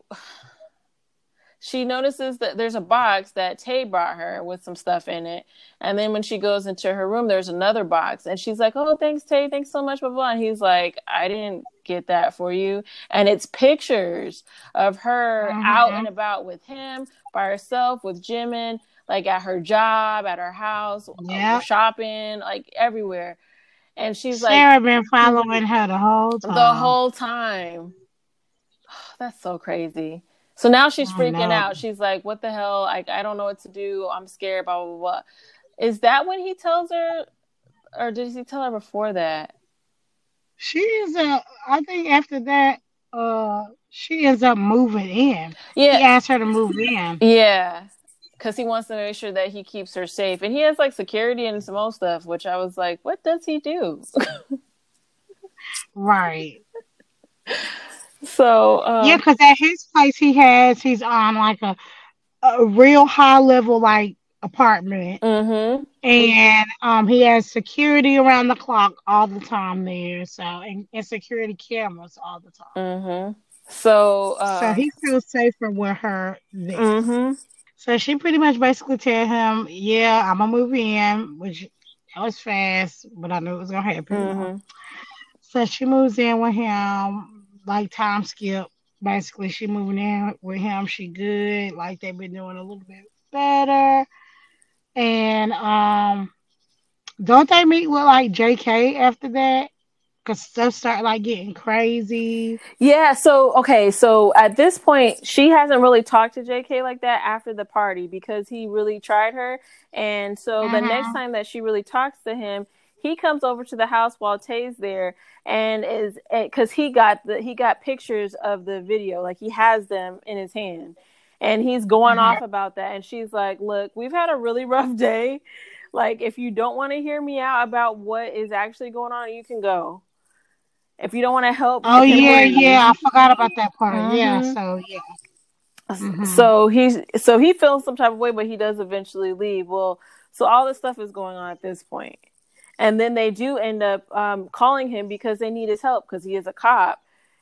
she notices that there's a box that Tay brought her with some stuff in it. And then when she goes into her room, there's another box. And she's like, oh, thanks, Tay. Thanks so much, blah, blah. And he's like, I didn't get that for you. And it's pictures of her mm-hmm. out and about with him, by herself, with Jimin, like at her job, at her house, yep. shopping, like everywhere. And she's Sarah like... Sarah been following her the whole time. The whole time. That's so crazy. So now she's freaking out. She's like, what the hell? Like, I don't know what to do. I'm scared, blah, blah, blah. Is that when he tells her or did he tell her before that? She is uh I think after that, uh she ends up moving in. Yeah. He asked her to move in. Yeah. Because he wants to make sure that he keeps her safe. And he has like security and some old stuff, which I was like, what does he do? Right. So um, yeah, because at his place he has he's on like a a real high level like apartment, mm-hmm. and um he has security around the clock all the time there. So and, and security cameras all the time. Mm-hmm. So uh, so he feels safer with her there. Mm-hmm. So she pretty much basically tell him, "Yeah, I'm gonna move in," which that was fast, but I knew it was gonna happen. Mm-hmm. You know? So she moves in with him, like time skip. Basically, she moving in with him. She good. Like they've been doing a little bit better. And um, don't they meet with like J K after that? Cause stuff start like getting crazy. Yeah. So okay. So at this point, she hasn't really talked to J K like that after the party because he really tried her. And so Mm-hmm. the next time that she really talks to him, he comes over to the house while Tay's there, and is because he got the he got pictures of the video, like he has them in his hand, and he's going Mm-hmm. off about that. And she's like, "Look, we've had a really rough day. Like, if you don't want to hear me out about what is actually going on, you can go. If you don't want to help, Oh you can yeah, leave." yeah, I forgot about that part. Mm-hmm. Yeah, so yeah. Mm-hmm. So he's so he feels some type of way, but he does eventually leave. Well, so all this stuff is going on at this point. And then they do end up um, calling him because they need his help because he is a cop.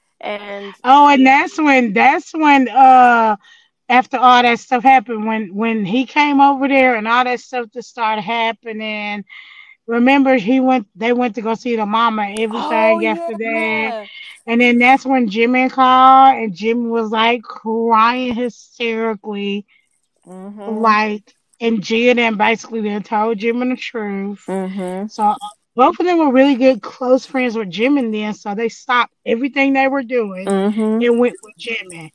And oh, and that's when that's when uh after all that stuff happened, when when he came over there and all that stuff just started happening. Remember, he went. They went to go see the mama and everything oh, after yeah. that, and then that's when Jimmy called, and Jimmy was like crying hysterically, mm-hmm. like, and Gia then basically then told Jimmy the truth. Mm-hmm. So both of them were really good, close friends with Jimmy then, so they stopped everything they were doing Mm-hmm. and went with Jimmy.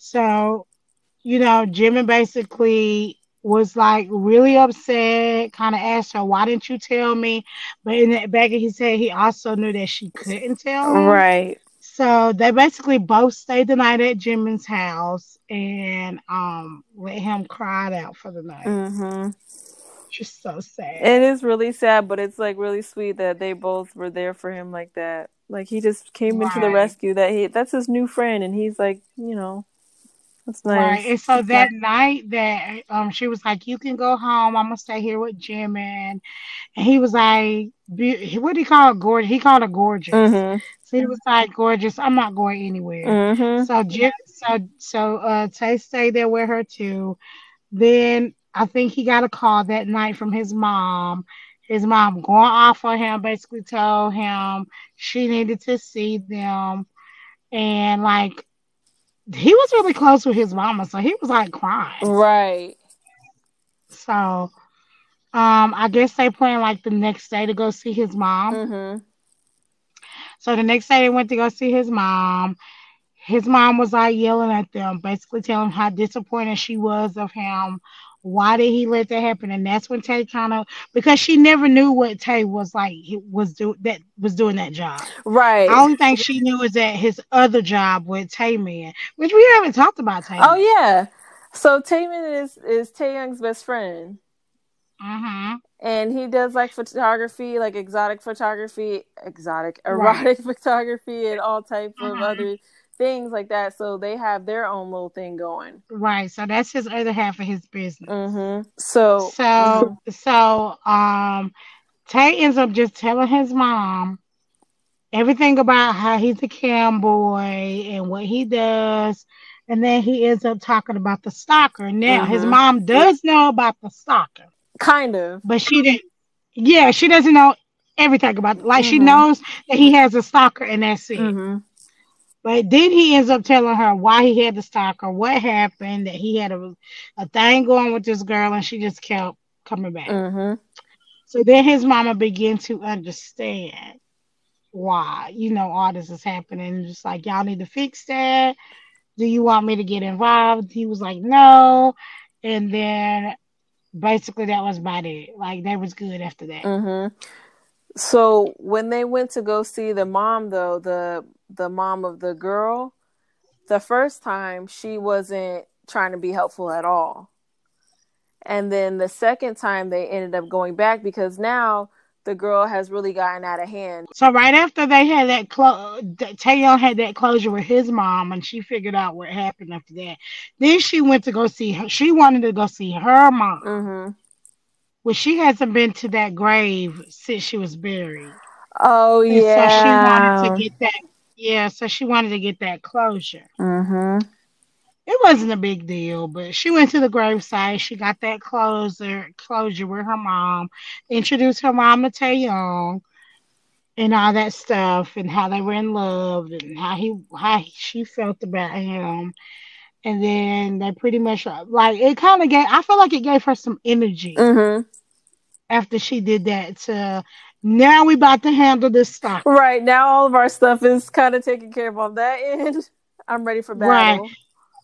So, you know, Jimmy basically was like really upset, kind of asked her, "Why didn't you tell me?" But in the back of his head, he also knew that she couldn't tell him. Right. So they basically both stayed the night at Jimmy's house and um let him cry it out for the night. Mm-hmm. Just so sad. It is really sad, but it's like really sweet that they both were there for him like that. Like he just came Right. into the rescue. That he that's his new friend, and he's like, you know, that's nice. Right. And so that night that um she was like, "You can go home. I'm gonna stay here with Jimmy." And, and he was like, be, "What do he call it? Gorgeous?" He called her gorgeous. Mm-hmm. So he was like, "Gorgeous, I'm not going anywhere." Mm-hmm. So Jim, so so uh Tay stayed there with her too. Then I think he got a call that night from his mom. His mom going off on him, basically told him she needed to see them, and like. He was really close with his mama, so he was like crying. Right. So, um, I guess they planned like the next day to go see his mom. Mm-hmm. So the next day they went to go see his mom. His mom was like yelling at them, basically telling how disappointed she was of him. Why did he let that happen? And that's when Tay kind of, because she never knew what Tay was like, he was do that was doing that job. Right. The only thing she knew is that his other job with Taemin, which we haven't talked about Taemin. Oh yeah, so Taemin is is Taeyoung's best friend. Mm-hmm. And he does like photography, like exotic photography, exotic erotic right. photography, and all types mm-hmm. of other things like that. So they have their own little thing going. Right. So that's his other half of his business. Mm-hmm. So so mm-hmm. so um, Tay ends up just telling his mom everything about how he's a cam boy and what he does. And then he ends up talking about the stalker. Now, mm-hmm. his mom does know about the stalker. Kind of. But she didn't, yeah, she doesn't know everything about it. Like, mm-hmm. she knows that he has a stalker and that's it. Mm-hmm. But then he ends up telling her why he had the stalker, what happened, that he had a, a thing going with this girl and she just kept coming back. Mm-hmm. So then his mama began to understand why, you know, all this is happening. And just like, y'all need to fix that. Do you want me to get involved? He was like, no. And then basically that was about it. Like, they was good after that. Mm-hmm. So when they went to go see the mom, though, the the mom of the girl, the first time she wasn't trying to be helpful at all. And then the second time they ended up going back because now the girl has really gotten out of hand. So right after they had that clo- Taeyeon had that closure with his mom, and she figured out what happened after that. Then she went to go see her. She wanted to go see her mom. Mm-hmm. Well, she hasn't been to that grave since she was buried. Oh, and yeah. So she wanted to get that. Yeah, so she wanted to get that closure. Mm-hmm. It wasn't a big deal, but she went to the gravesite. She got that closure, closure with her mom. Introduced her mom to Taeyoung and all that stuff, and how they were in love, and how he, how she felt about him. And then they pretty much like it kind of gave. I feel like it gave her some energy Mm-hmm. after she did that. To now we about to handle this stuff. Right, now all of our stuff is kind of taken care of on that end. I'm ready for battle. Right.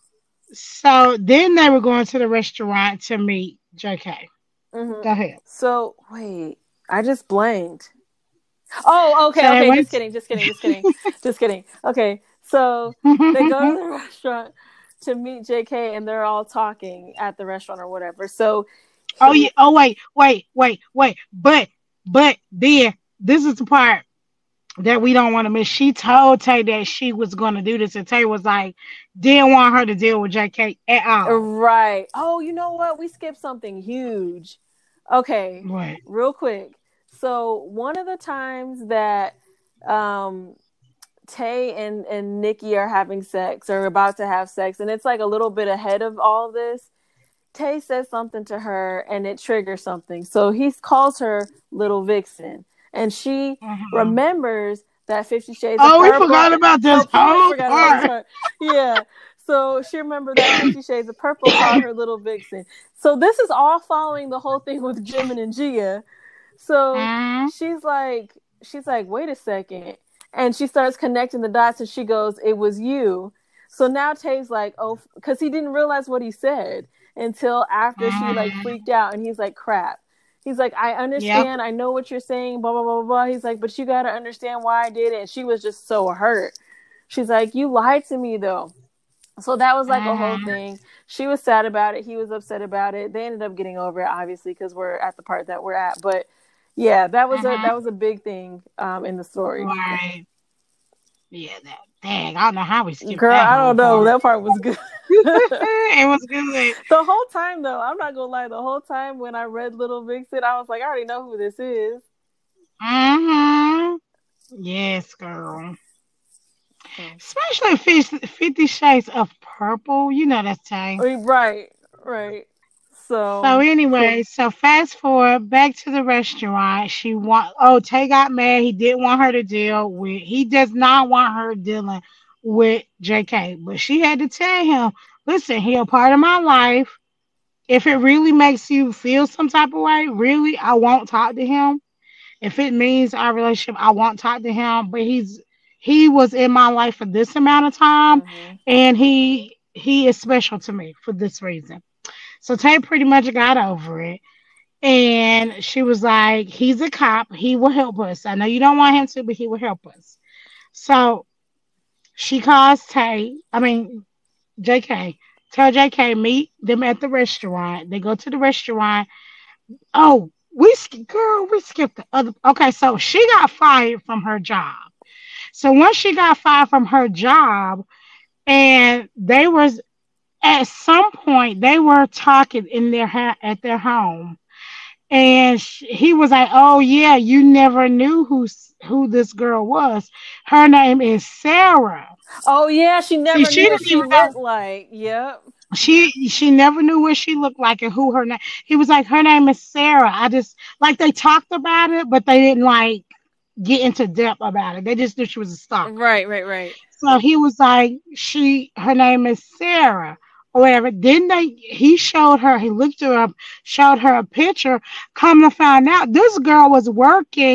So then they were going to the restaurant to meet J K. Mm-hmm. Go ahead. So wait, I just blanked. Oh, okay, So they okay. went Just kidding, just kidding, just kidding, just kidding. Okay, so they go to the restaurant to meet J K, and they're all talking at the restaurant or whatever. So, Oh yeah. Oh wait, wait, wait, wait. But but then this is the part that we don't want to miss. She told Tay that she was going to do this, and Tay was like, didn't want her to deal with J K at all. Right. Oh, you know what? We skipped something huge. Okay. What? Real quick. So one of the times that um, Tay and, and Nikki are having sex or about to have sex, and it's like a little bit ahead of all of this, Tay says something to her and it triggers something. So he calls her Little Vixen, and she Mm-hmm. remembers that Fifty Shades Oh, of we Purple. forgot about this Oh, whole forgot part. about this part. Yeah. So she remembered that Fifty Shades of Purple called her Little Vixen. So this is all following the whole thing with Jimin and Gia. So Mm-hmm. she's like, she's like, wait a second. And she starts connecting the dots, and she goes, it was you. So now Tay's like, oh, because he didn't realize what he said until after Mm-hmm. she like freaked out, and he's like, crap. He's like, I understand. Yep. I know what you're saying, blah, blah, blah, blah. He's like, but you got to understand why I did it. And she was just so hurt. She's like, you lied to me, though. So that was like mm-hmm. a whole thing. She was sad about it. He was upset about it. They ended up getting over it, obviously, because we're at the part that we're at. But yeah, that was mm-hmm. a that was a big thing um, in the story. Right. Yeah, that dang, I don't know how we skipped Girl, that I don't know. part. That part was good. It was good. The whole time, though, I'm not gonna lie. The whole time when I read Little Vixen, I was like, I already know who this is. Mm-hmm. Yes, girl. Okay. Especially Fifty Shades of Purple. You know that's time. Right, right. So. So anyway, so fast forward back to the restaurant. She want. Oh, Tay got mad. He didn't want her to deal with. He does not want her dealing with J K. But she had to tell him, listen, he a part of my life. If it really makes you feel some type of way, really, I won't talk to him. If it means our relationship, I won't talk to him. But he's he was in my life for this amount of time, mm-hmm. and he he is special to me for this reason. So Tay pretty much got over it. And she was like, he's a cop. He will help us. I know you don't want him to, but he will help us. So she calls Tay, I mean, J K. Tell J K, meet them at the restaurant. They go to the restaurant. Oh, we, girl, we skipped the other. Okay, so she got fired from her job. So once she got fired from her job, and they was, at some point, they were talking in their ha- at their home. And she, he was like, oh, yeah, you never knew who, who this girl was. Her name is Sarah. Oh, yeah, she never See, knew she what she looked know. like. Yep. She she never knew what she looked like and who her name. He was like, her name is Sarah. I just, like, they talked about it, but they didn't, like, get into depth about it. They just knew she was a stalker. Right, right, right. So he was like, she, her name is Sarah. Or whatever. Then they, he showed her, he looked her up, showed her a picture. Come to find out, this girl was working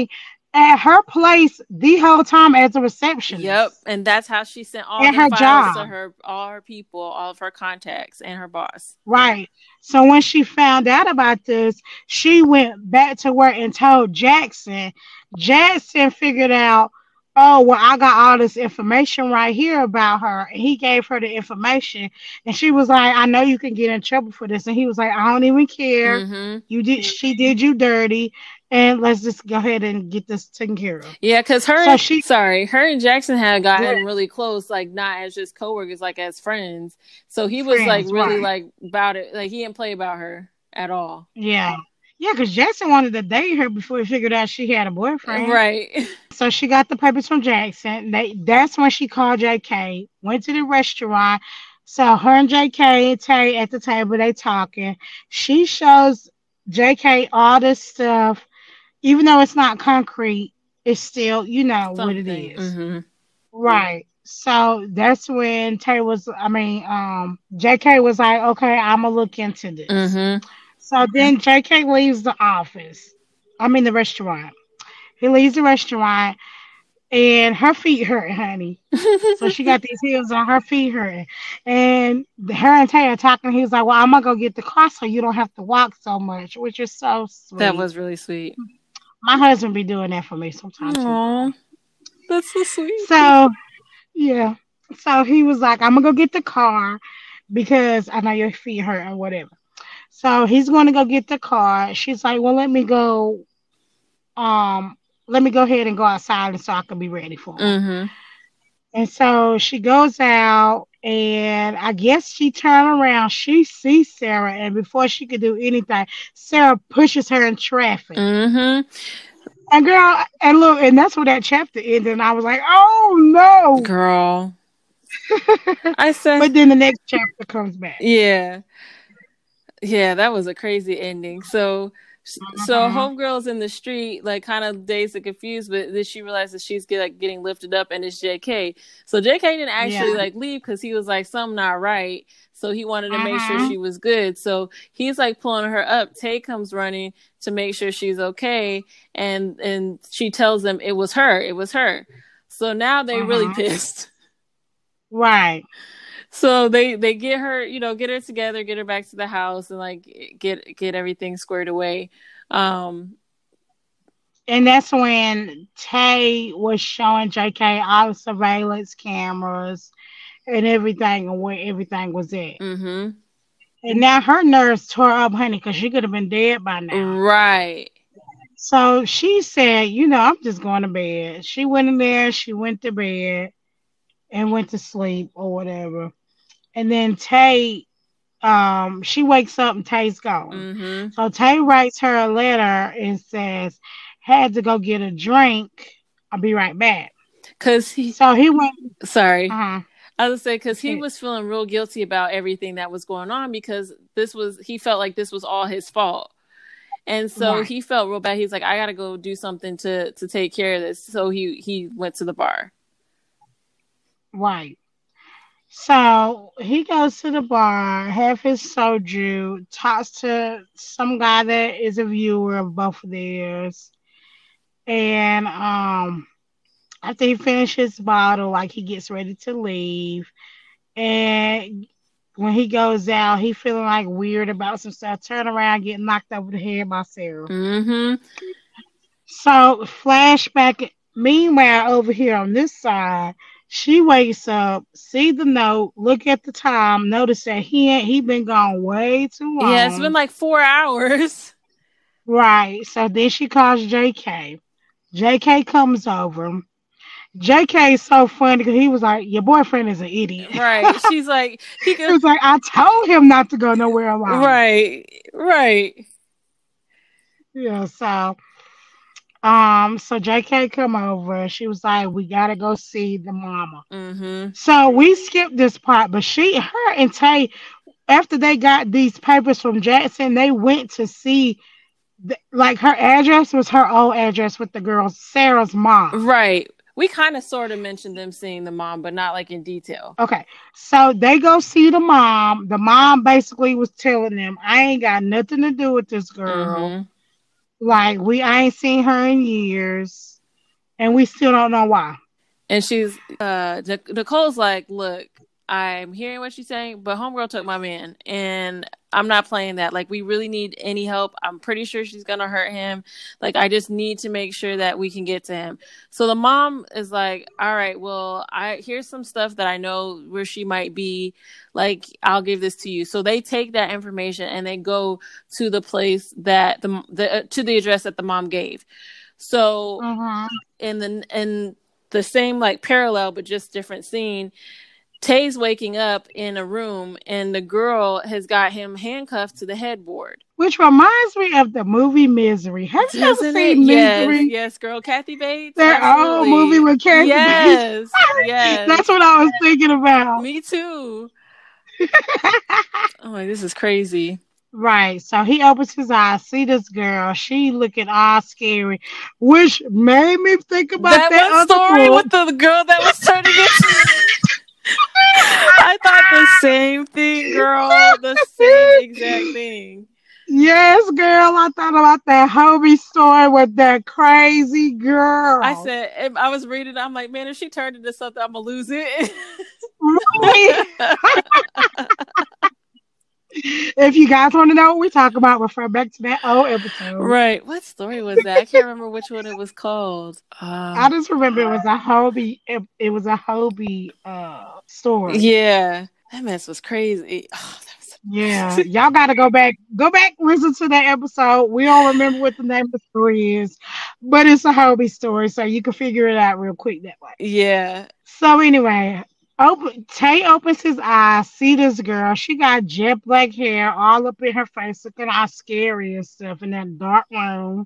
at her place the whole time as a receptionist. Yep, and that's how she sent all at the her files job. to her, all her people, all of her contacts, and her boss. Right. So when she found out about this, she went back to work and told Jackson. Jackson figured out, oh, well, I got all this information right here about her. And he gave her the information. And she was like, I know you can get in trouble for this. And he was like, I don't even care. Mm-hmm. You did, she did you dirty. And let's just go ahead and get this taken care of. Yeah, because her, So she- sorry, her and Jackson had gotten Yeah. really close, like not as just coworkers, like as friends. So he was Friends, like really right. like about it, like he didn't play about her at all. Yeah. Yeah, because Jackson wanted to date her before he figured out she had a boyfriend. Right. So she got the papers from Jackson. They, that's when she called J K, went to the restaurant. So her and J K and Tay at the table, they talking. She shows J K all this stuff. Even though it's not concrete, it's still, you know, Something. what it is. Mm-hmm. Right. So that's when Tay was, I mean, um, J K was like, okay, I'm going to look into this. Mm-hmm. So then J K leaves the office. I mean, the restaurant. He leaves the restaurant and her feet hurt, honey. So she got these heels on, her feet hurting. And her and Tay are talking. He was like, well, I'm going to go get the car so you don't have to walk so much, which is so sweet. That was really sweet. My husband be doing that for me sometimes. Aww. That's so sweet. So, yeah. So he was like, I'm going to go get the car because I know your feet hurt or whatever. So he's going to go get the car. She's like, well, let me go. Um, let me go ahead and go outside and so I can be ready for him. Mm-hmm. And so she goes out and I guess she turned around. She sees Sarah. And before she could do anything, Sarah pushes her in traffic. Mm-hmm. And girl, and look, and that's where that chapter ended. And I was like, oh no. Girl. I said. But then the next chapter comes back. Yeah. Yeah, that was a crazy ending. So, uh-huh. so homegirl's in the street, like kind of dazed and confused, but then she realizes she's get, like getting lifted up, and it's J K. So J K didn't actually yeah. like leave because he was like something not right. So he wanted to uh-huh. make sure she was good. So he's like pulling her up. Tay comes running to make sure she's okay, and and she tells them it was her. It was her. So now they uh-huh. really pissed. Right. So they, they get her, you know, get her together, get her back to the house, and like get get everything squared away. Um, and that's when Tay was showing J K all the surveillance cameras and everything, and where everything was at. Mm-hmm. And now her nerves tore up, honey, because she could have been dead by now. Right. So she said, you know, I'm just going to bed. She went in there, she went to bed and went to sleep or whatever. And then Tay, um, she wakes up and Tay's gone. Mm-hmm. So Tay writes her a letter and says, had to go get a drink. I'll be right back. Cause he, so he went. Sorry. Uh-huh. I was say because he was feeling real guilty about everything that was going on because this was he felt like this was all his fault, and so right. he felt real bad. He's like, I gotta go do something to to take care of this. So he he went to the bar. Right. So he goes to the bar, have his soju, talks to some guy that is a viewer of both of theirs, and um. after he finishes his bottle, like he gets ready to leave. And when he goes out, he feeling like weird about some stuff. Turn around, get knocked over the head by Sarah. Mm-hmm. So flashback. Meanwhile, over here on this side, she wakes up, see the note, look at the time, notice that he ain't, he been gone way too long. Yeah, it's been like four hours. Right. So then she calls J K. J K comes over. J K is so funny because he was like, your boyfriend is an idiot. Right. She's like, he, he was like, I told him not to go nowhere alone. Right. Right. Yeah. So, um, so J K come over. She was like, we got to go see the mama. Mm-hmm. So we skipped this part, but she, her and Tay, after they got these papers from Jackson, they went to see, the, like her address was her old address with the girl, Sarah's mom. Right. We kind of sort of mentioned them seeing the mom, but not like in detail. Okay. So they go see the mom. The mom basically was telling them, I ain't got nothing to do with this girl. Mm-hmm. Like, we I ain't seen her in years. and we still don't know why. And she's uh Nicole's like, look, I'm hearing what she's saying, but homegirl took my man, and I'm not playing that. Like, we really need any help. I'm pretty sure she's gonna hurt him. Like, I just need to make sure that we can get to him. So the mom is like, all right, well, I here's some stuff that I know where she might be. Like, I'll give this to you. So they take that information and they go to the place that the, the uh, to the address that the mom gave. So Mm-hmm. in the in the same like parallel but just different scene, Tay's waking up in a room and the girl has got him handcuffed to the headboard. Which reminds me of the movie Misery. Have you Doesn't ever seen it? Yes, Misery? yes, girl. Kathy Bates. That old Absolutely. movie with Kathy Yes, Bates. yes. That's what I was thinking about. Me too. Oh, this is crazy. Right. So he opens his eyes, see this girl. She looking all scary, which made me think about That, that, one other story book. with the girl that was turning into. I thought the same thing, girl. The same exact thing. Yes, girl. I thought about that Hobie story with that crazy girl. I said, I was reading, I'm like, man, if she turned into something, I'm going to lose it. Right. If you guys want to know what we talk about, refer back to that old episode. Right. What story was that? I can't remember which one it was called. Um, I just remember it was a Hobie. It, it was a Hobie uh, story. Yeah. That mess was crazy. Oh, that was... Yeah. Y'all got to go back. Go back, listen to that episode. We don't remember what the name of the story is, but it's a Hobie story, so you can figure it out real quick that way. Yeah. So anyway, open, Tay opens his eyes, see this girl. She got jet black hair all up in her face, looking all scary and stuff in that dark room.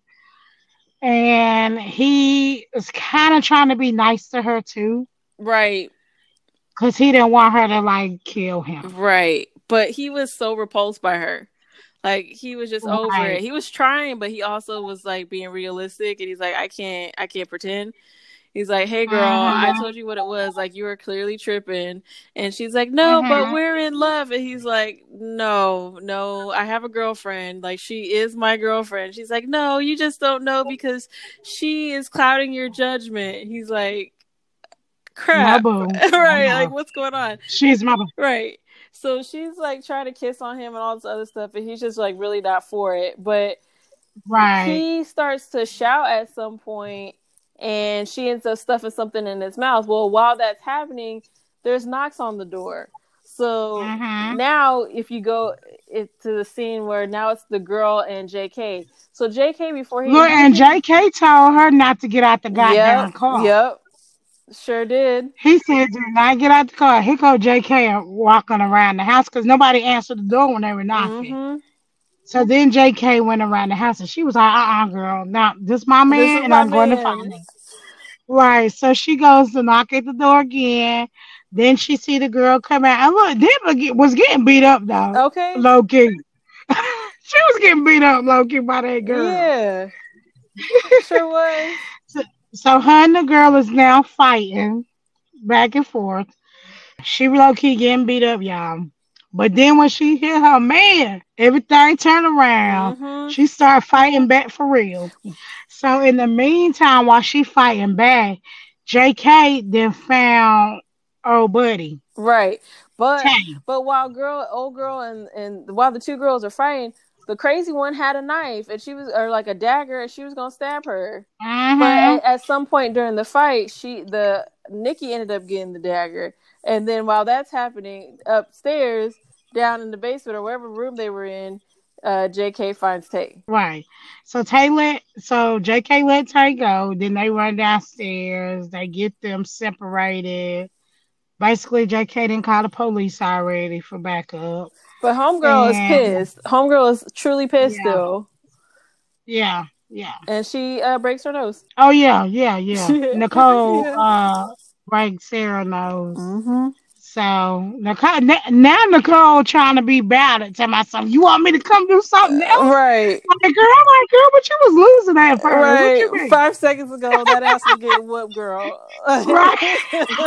And he is kind of trying to be nice to her too. Right. Because he didn't want her to like kill him. Right. But he was so repulsed by her. Like, he was just Right. over it. He was trying, but he also was like being realistic. And he's like, I can't, I can't pretend. He's like, hey, girl, Uh-huh. I told you what it was. Like, you were clearly tripping. And she's like, no, Uh-huh. but we're in love. And he's like, no, no, I have a girlfriend. Like, she is my girlfriend. She's like, no, you just don't know because she is clouding your judgment. He's like, crap. My boo. Right. My Like, boo. what's going on? She's my boo. Right. So she's like trying to kiss on him and all this other stuff. And he's just like really not for it. But Right. he starts to shout at some point. And she ends up stuffing something in his mouth. Well, while that's happening, there's knocks on the door. So Mhm. now, if you go it, to the scene where now it's the girl and J K. So J K before he Look, and J K told her not to get out the goddamn yep, car. Yep, sure did. He said, do not get out the car. Here go J K walking around the house because nobody answered the door when they were knocking. Mm-hmm. So then J K went around the house and she was like, uh-uh, girl. Now, this is my man This is and my I'm going to man. find him. Right. So she goes to knock at the door again. Then she see the girl come out. And look, Dipper was getting beat up, though. Okay. Low key. She was getting beat up low key by that girl. Yeah. Sure was. So, so her and the girl is now fighting back and forth. She low key getting beat up, y'all. But then when she hit her man, everything turned around. Mm-hmm. She started fighting back for real. So in the meantime, while she fighting back, J K then found old buddy. Right. But Tay. but while girl, old girl, and, and while the two girls are fighting, the crazy one had a knife and she was, or like a dagger, and she was gonna stab her. Mm-hmm. But at, at some point during the fight, she the Nikki ended up getting the dagger, and then while that's happening upstairs, down in the basement or wherever room they were in, uh, J K finds Tay. Right. So Tay let so J K let Tay go. Then they run downstairs. They get them separated. Basically, J K didn't call the police already for backup. But homegirl And- is pissed. Homegirl is truly pissed Yeah. still, Yeah, yeah. and she uh, breaks her nose. Oh yeah, yeah, yeah. Nicole Yeah. uh breaks Sarah's nose. Mm-hmm. So Nicole, now Nicole trying to be bad at tell myself, you want me to come do something else? Right. Like, girl, I'm like, girl, but you was losing that first. What you Right. mean? Five seconds ago, that ass was getting whooped, girl. Right.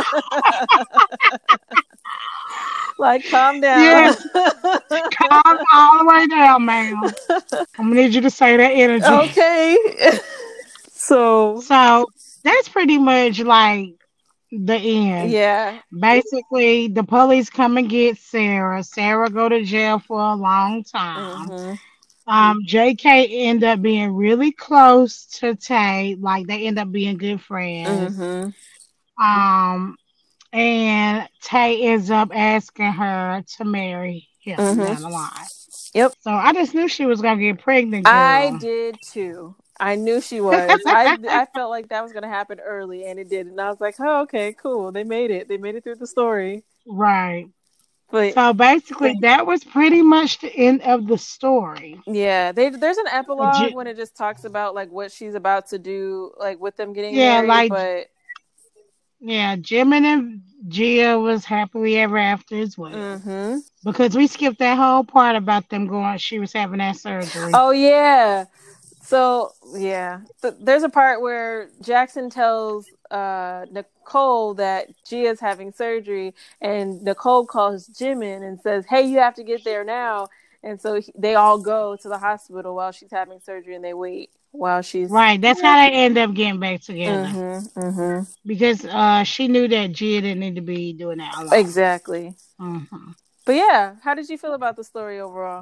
Like, calm down. Yes. Calm all the way down, ma'am. I'm gonna need you to say that energy. Okay. So, So that's pretty much like the end. Yeah. Basically, the police come and get Sarah. Sarah go to jail for a long time. Mm-hmm. Um, J K end up being really close to Tay. Like they end up being good friends. Mm-hmm. Um, and Tay ends up asking her to marry him Mm-hmm. down the line. Yep. So I just knew she was gonna get pregnant. Girl. I did too. I knew she was. I I felt like that was gonna happen early, and it did. And I was like, oh, okay, cool. They made it. They made it through the story. Right. But so basically, that was pretty much the end of the story. Yeah, they, there's an epilogue G- when it just talks about like what she's about to do, like with them getting yeah, married. like but yeah, Jimin and Gia was happily ever after as well. Mm-hmm. Because we skipped that whole part about them going. She was having that surgery. Oh yeah. So yeah, Th- there's a part where Jackson tells uh, Nicole that Gia's having surgery, and Nicole calls Jimin and says, "Hey, you have to get there now." And so he, they all go to the hospital while she's having surgery, and they wait while she's right. That's how they end up getting back together. Mm-hmm, mm-hmm. Because uh, she knew that Gia didn't need to be doing that alone. Exactly. Mm-hmm. But yeah, how did you feel about the story overall?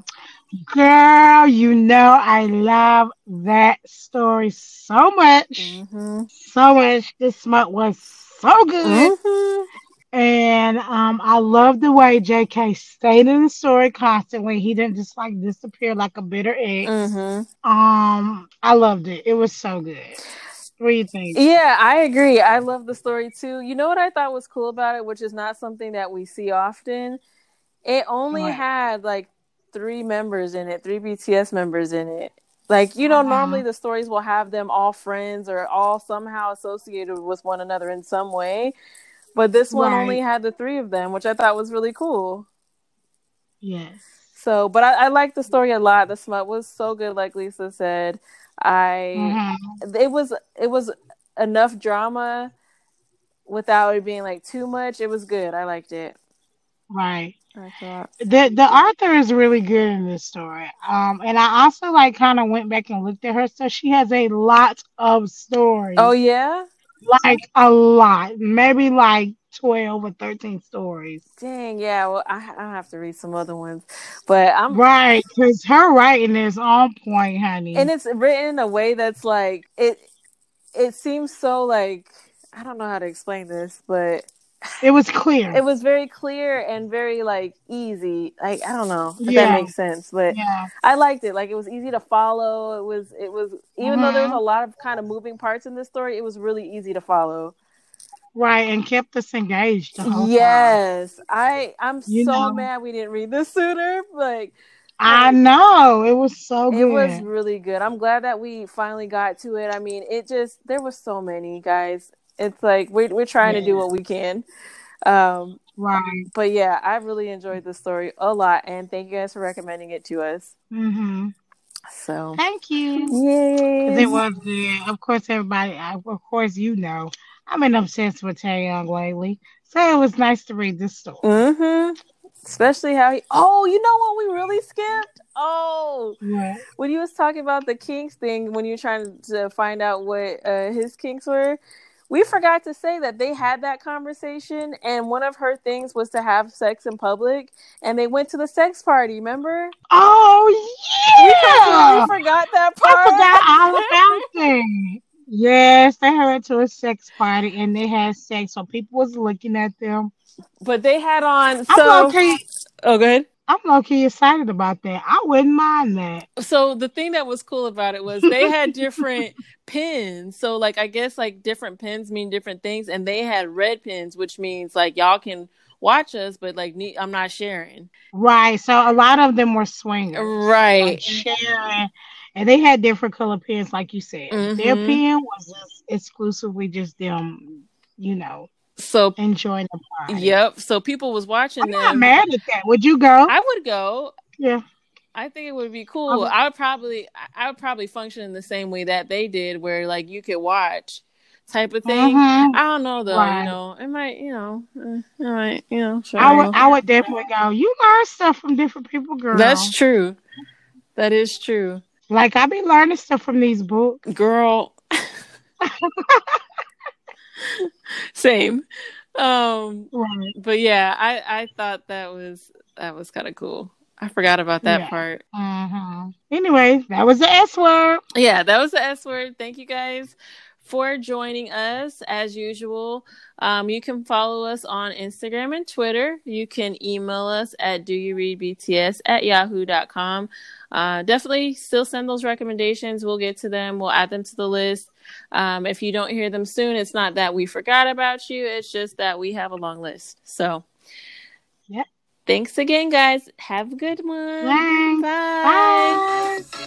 Girl, you know I love that story so much. Mm-hmm. So much. This smut was so good. Mm-hmm. And um, I love the way J K stayed in the story constantly. He didn't just like disappear like a bitter ex. Mm-hmm. Um, I loved it. It was so good. What do you think? Yeah, I agree. I love the story too. You know what I thought was cool about it, which is not something that we see often? It only What? had like three members in it, three B T S members in it. Like, you know, Uh-huh. normally the stories will have them all friends or all somehow associated with one another in some way. But this one Right. only had the three of them, which I thought was really cool. Yes. So, but I, I like the story a lot. The smut was so good, like Lisa said. I Mm-hmm. it was it was enough drama without it being like too much. It was good. I liked it. Right. I thought. The the author is really good in this story. Um, and I also like kind of went back and looked at her stuff. She has a lot of stories. Oh yeah? Like a lot, maybe like twelve or thirteen stories. Dang, yeah. Well, I I have to read some other ones, but I'm Right, because her writing is on point, honey. and it's written in a way that's like it. It seems so like I don't know how to explain this, but It was clear. it was very clear and very like easy. Like I don't know if Yeah. that makes sense, but Yeah. I liked it. Like it was easy to follow. It was it was even though there was Mhm. a lot of kind of moving parts in this story, it was really easy to follow. Right, and kept us engaged the whole time. Yes, I I'm You so know. mad we didn't read this sooner. Like I know. It was so good. it was really good. I'm glad that we finally got to it. I mean, it just there were so many guys. It's like we're we're trying to do Yeah. what we can. Um, Right. but yeah, I really enjoyed this story a lot, and thank you guys for recommending it to us. Mm-hmm. So Thank you. 'Cause yay! it was good. Of course, everybody, I- of course, you know, I've been obsessed with Taeyong lately. So it was nice to read this story. Mm-hmm. Especially how he. Oh, you know what we really skipped? Oh, What? when you was talking about the kinks thing, when you were trying to find out what uh, his kinks were, we forgot to say that they had that conversation, and one of her things was to have sex in public, and they went to the sex party. Remember? Oh, We yeah. completely forgot that part. I forgot all about that. Yes, they went to a sex party and they had sex, so people was looking at them. But they had on. I'm So, low key, oh, good. I'm low key excited about that. I wouldn't mind that. So the thing that was cool about it was they had different pins. So like I guess like different pins mean different things, and they had red pins, which means like y'all can watch us, but like ne- I'm not sharing. Right. So a lot of them were swingers. Right. Like sharing, and they had different color pins, like you said. Their Mhm. pen was just exclusively just them, you know, So enjoying the party. yep. So people was watching I'm not them. mad at that. Would you go? I would go. Yeah. I think it would be cool. I would- I would probably I would probably function in the same way that they did, where like you could watch type of thing. Mhm. I don't know though. Right. You know, it might. You know, uh, it might. You know, sure. I would. I would definitely go. You learn stuff from different people, girl. That's true. That is true. Like I be learning stuff from these books. Girl, Same. Um, Right. but yeah, I I thought that was that was kind of cool. I forgot about that Yeah. part. Mm-hmm. Anyway, that was the S word. Yeah, that was the S word. Thank you guys for joining us as usual. Um, you can follow us on Instagram and Twitter. You can email us at doyoureadbts at yahoo dot com. Uh, definitely still send those recommendations. We'll get to them. We'll add them to the list. Um, if you don't hear them soon, it's not that we forgot about you. It's just that we have a long list. So, Yep. thanks again, guys. Have a good one. Thanks. Bye. Bye.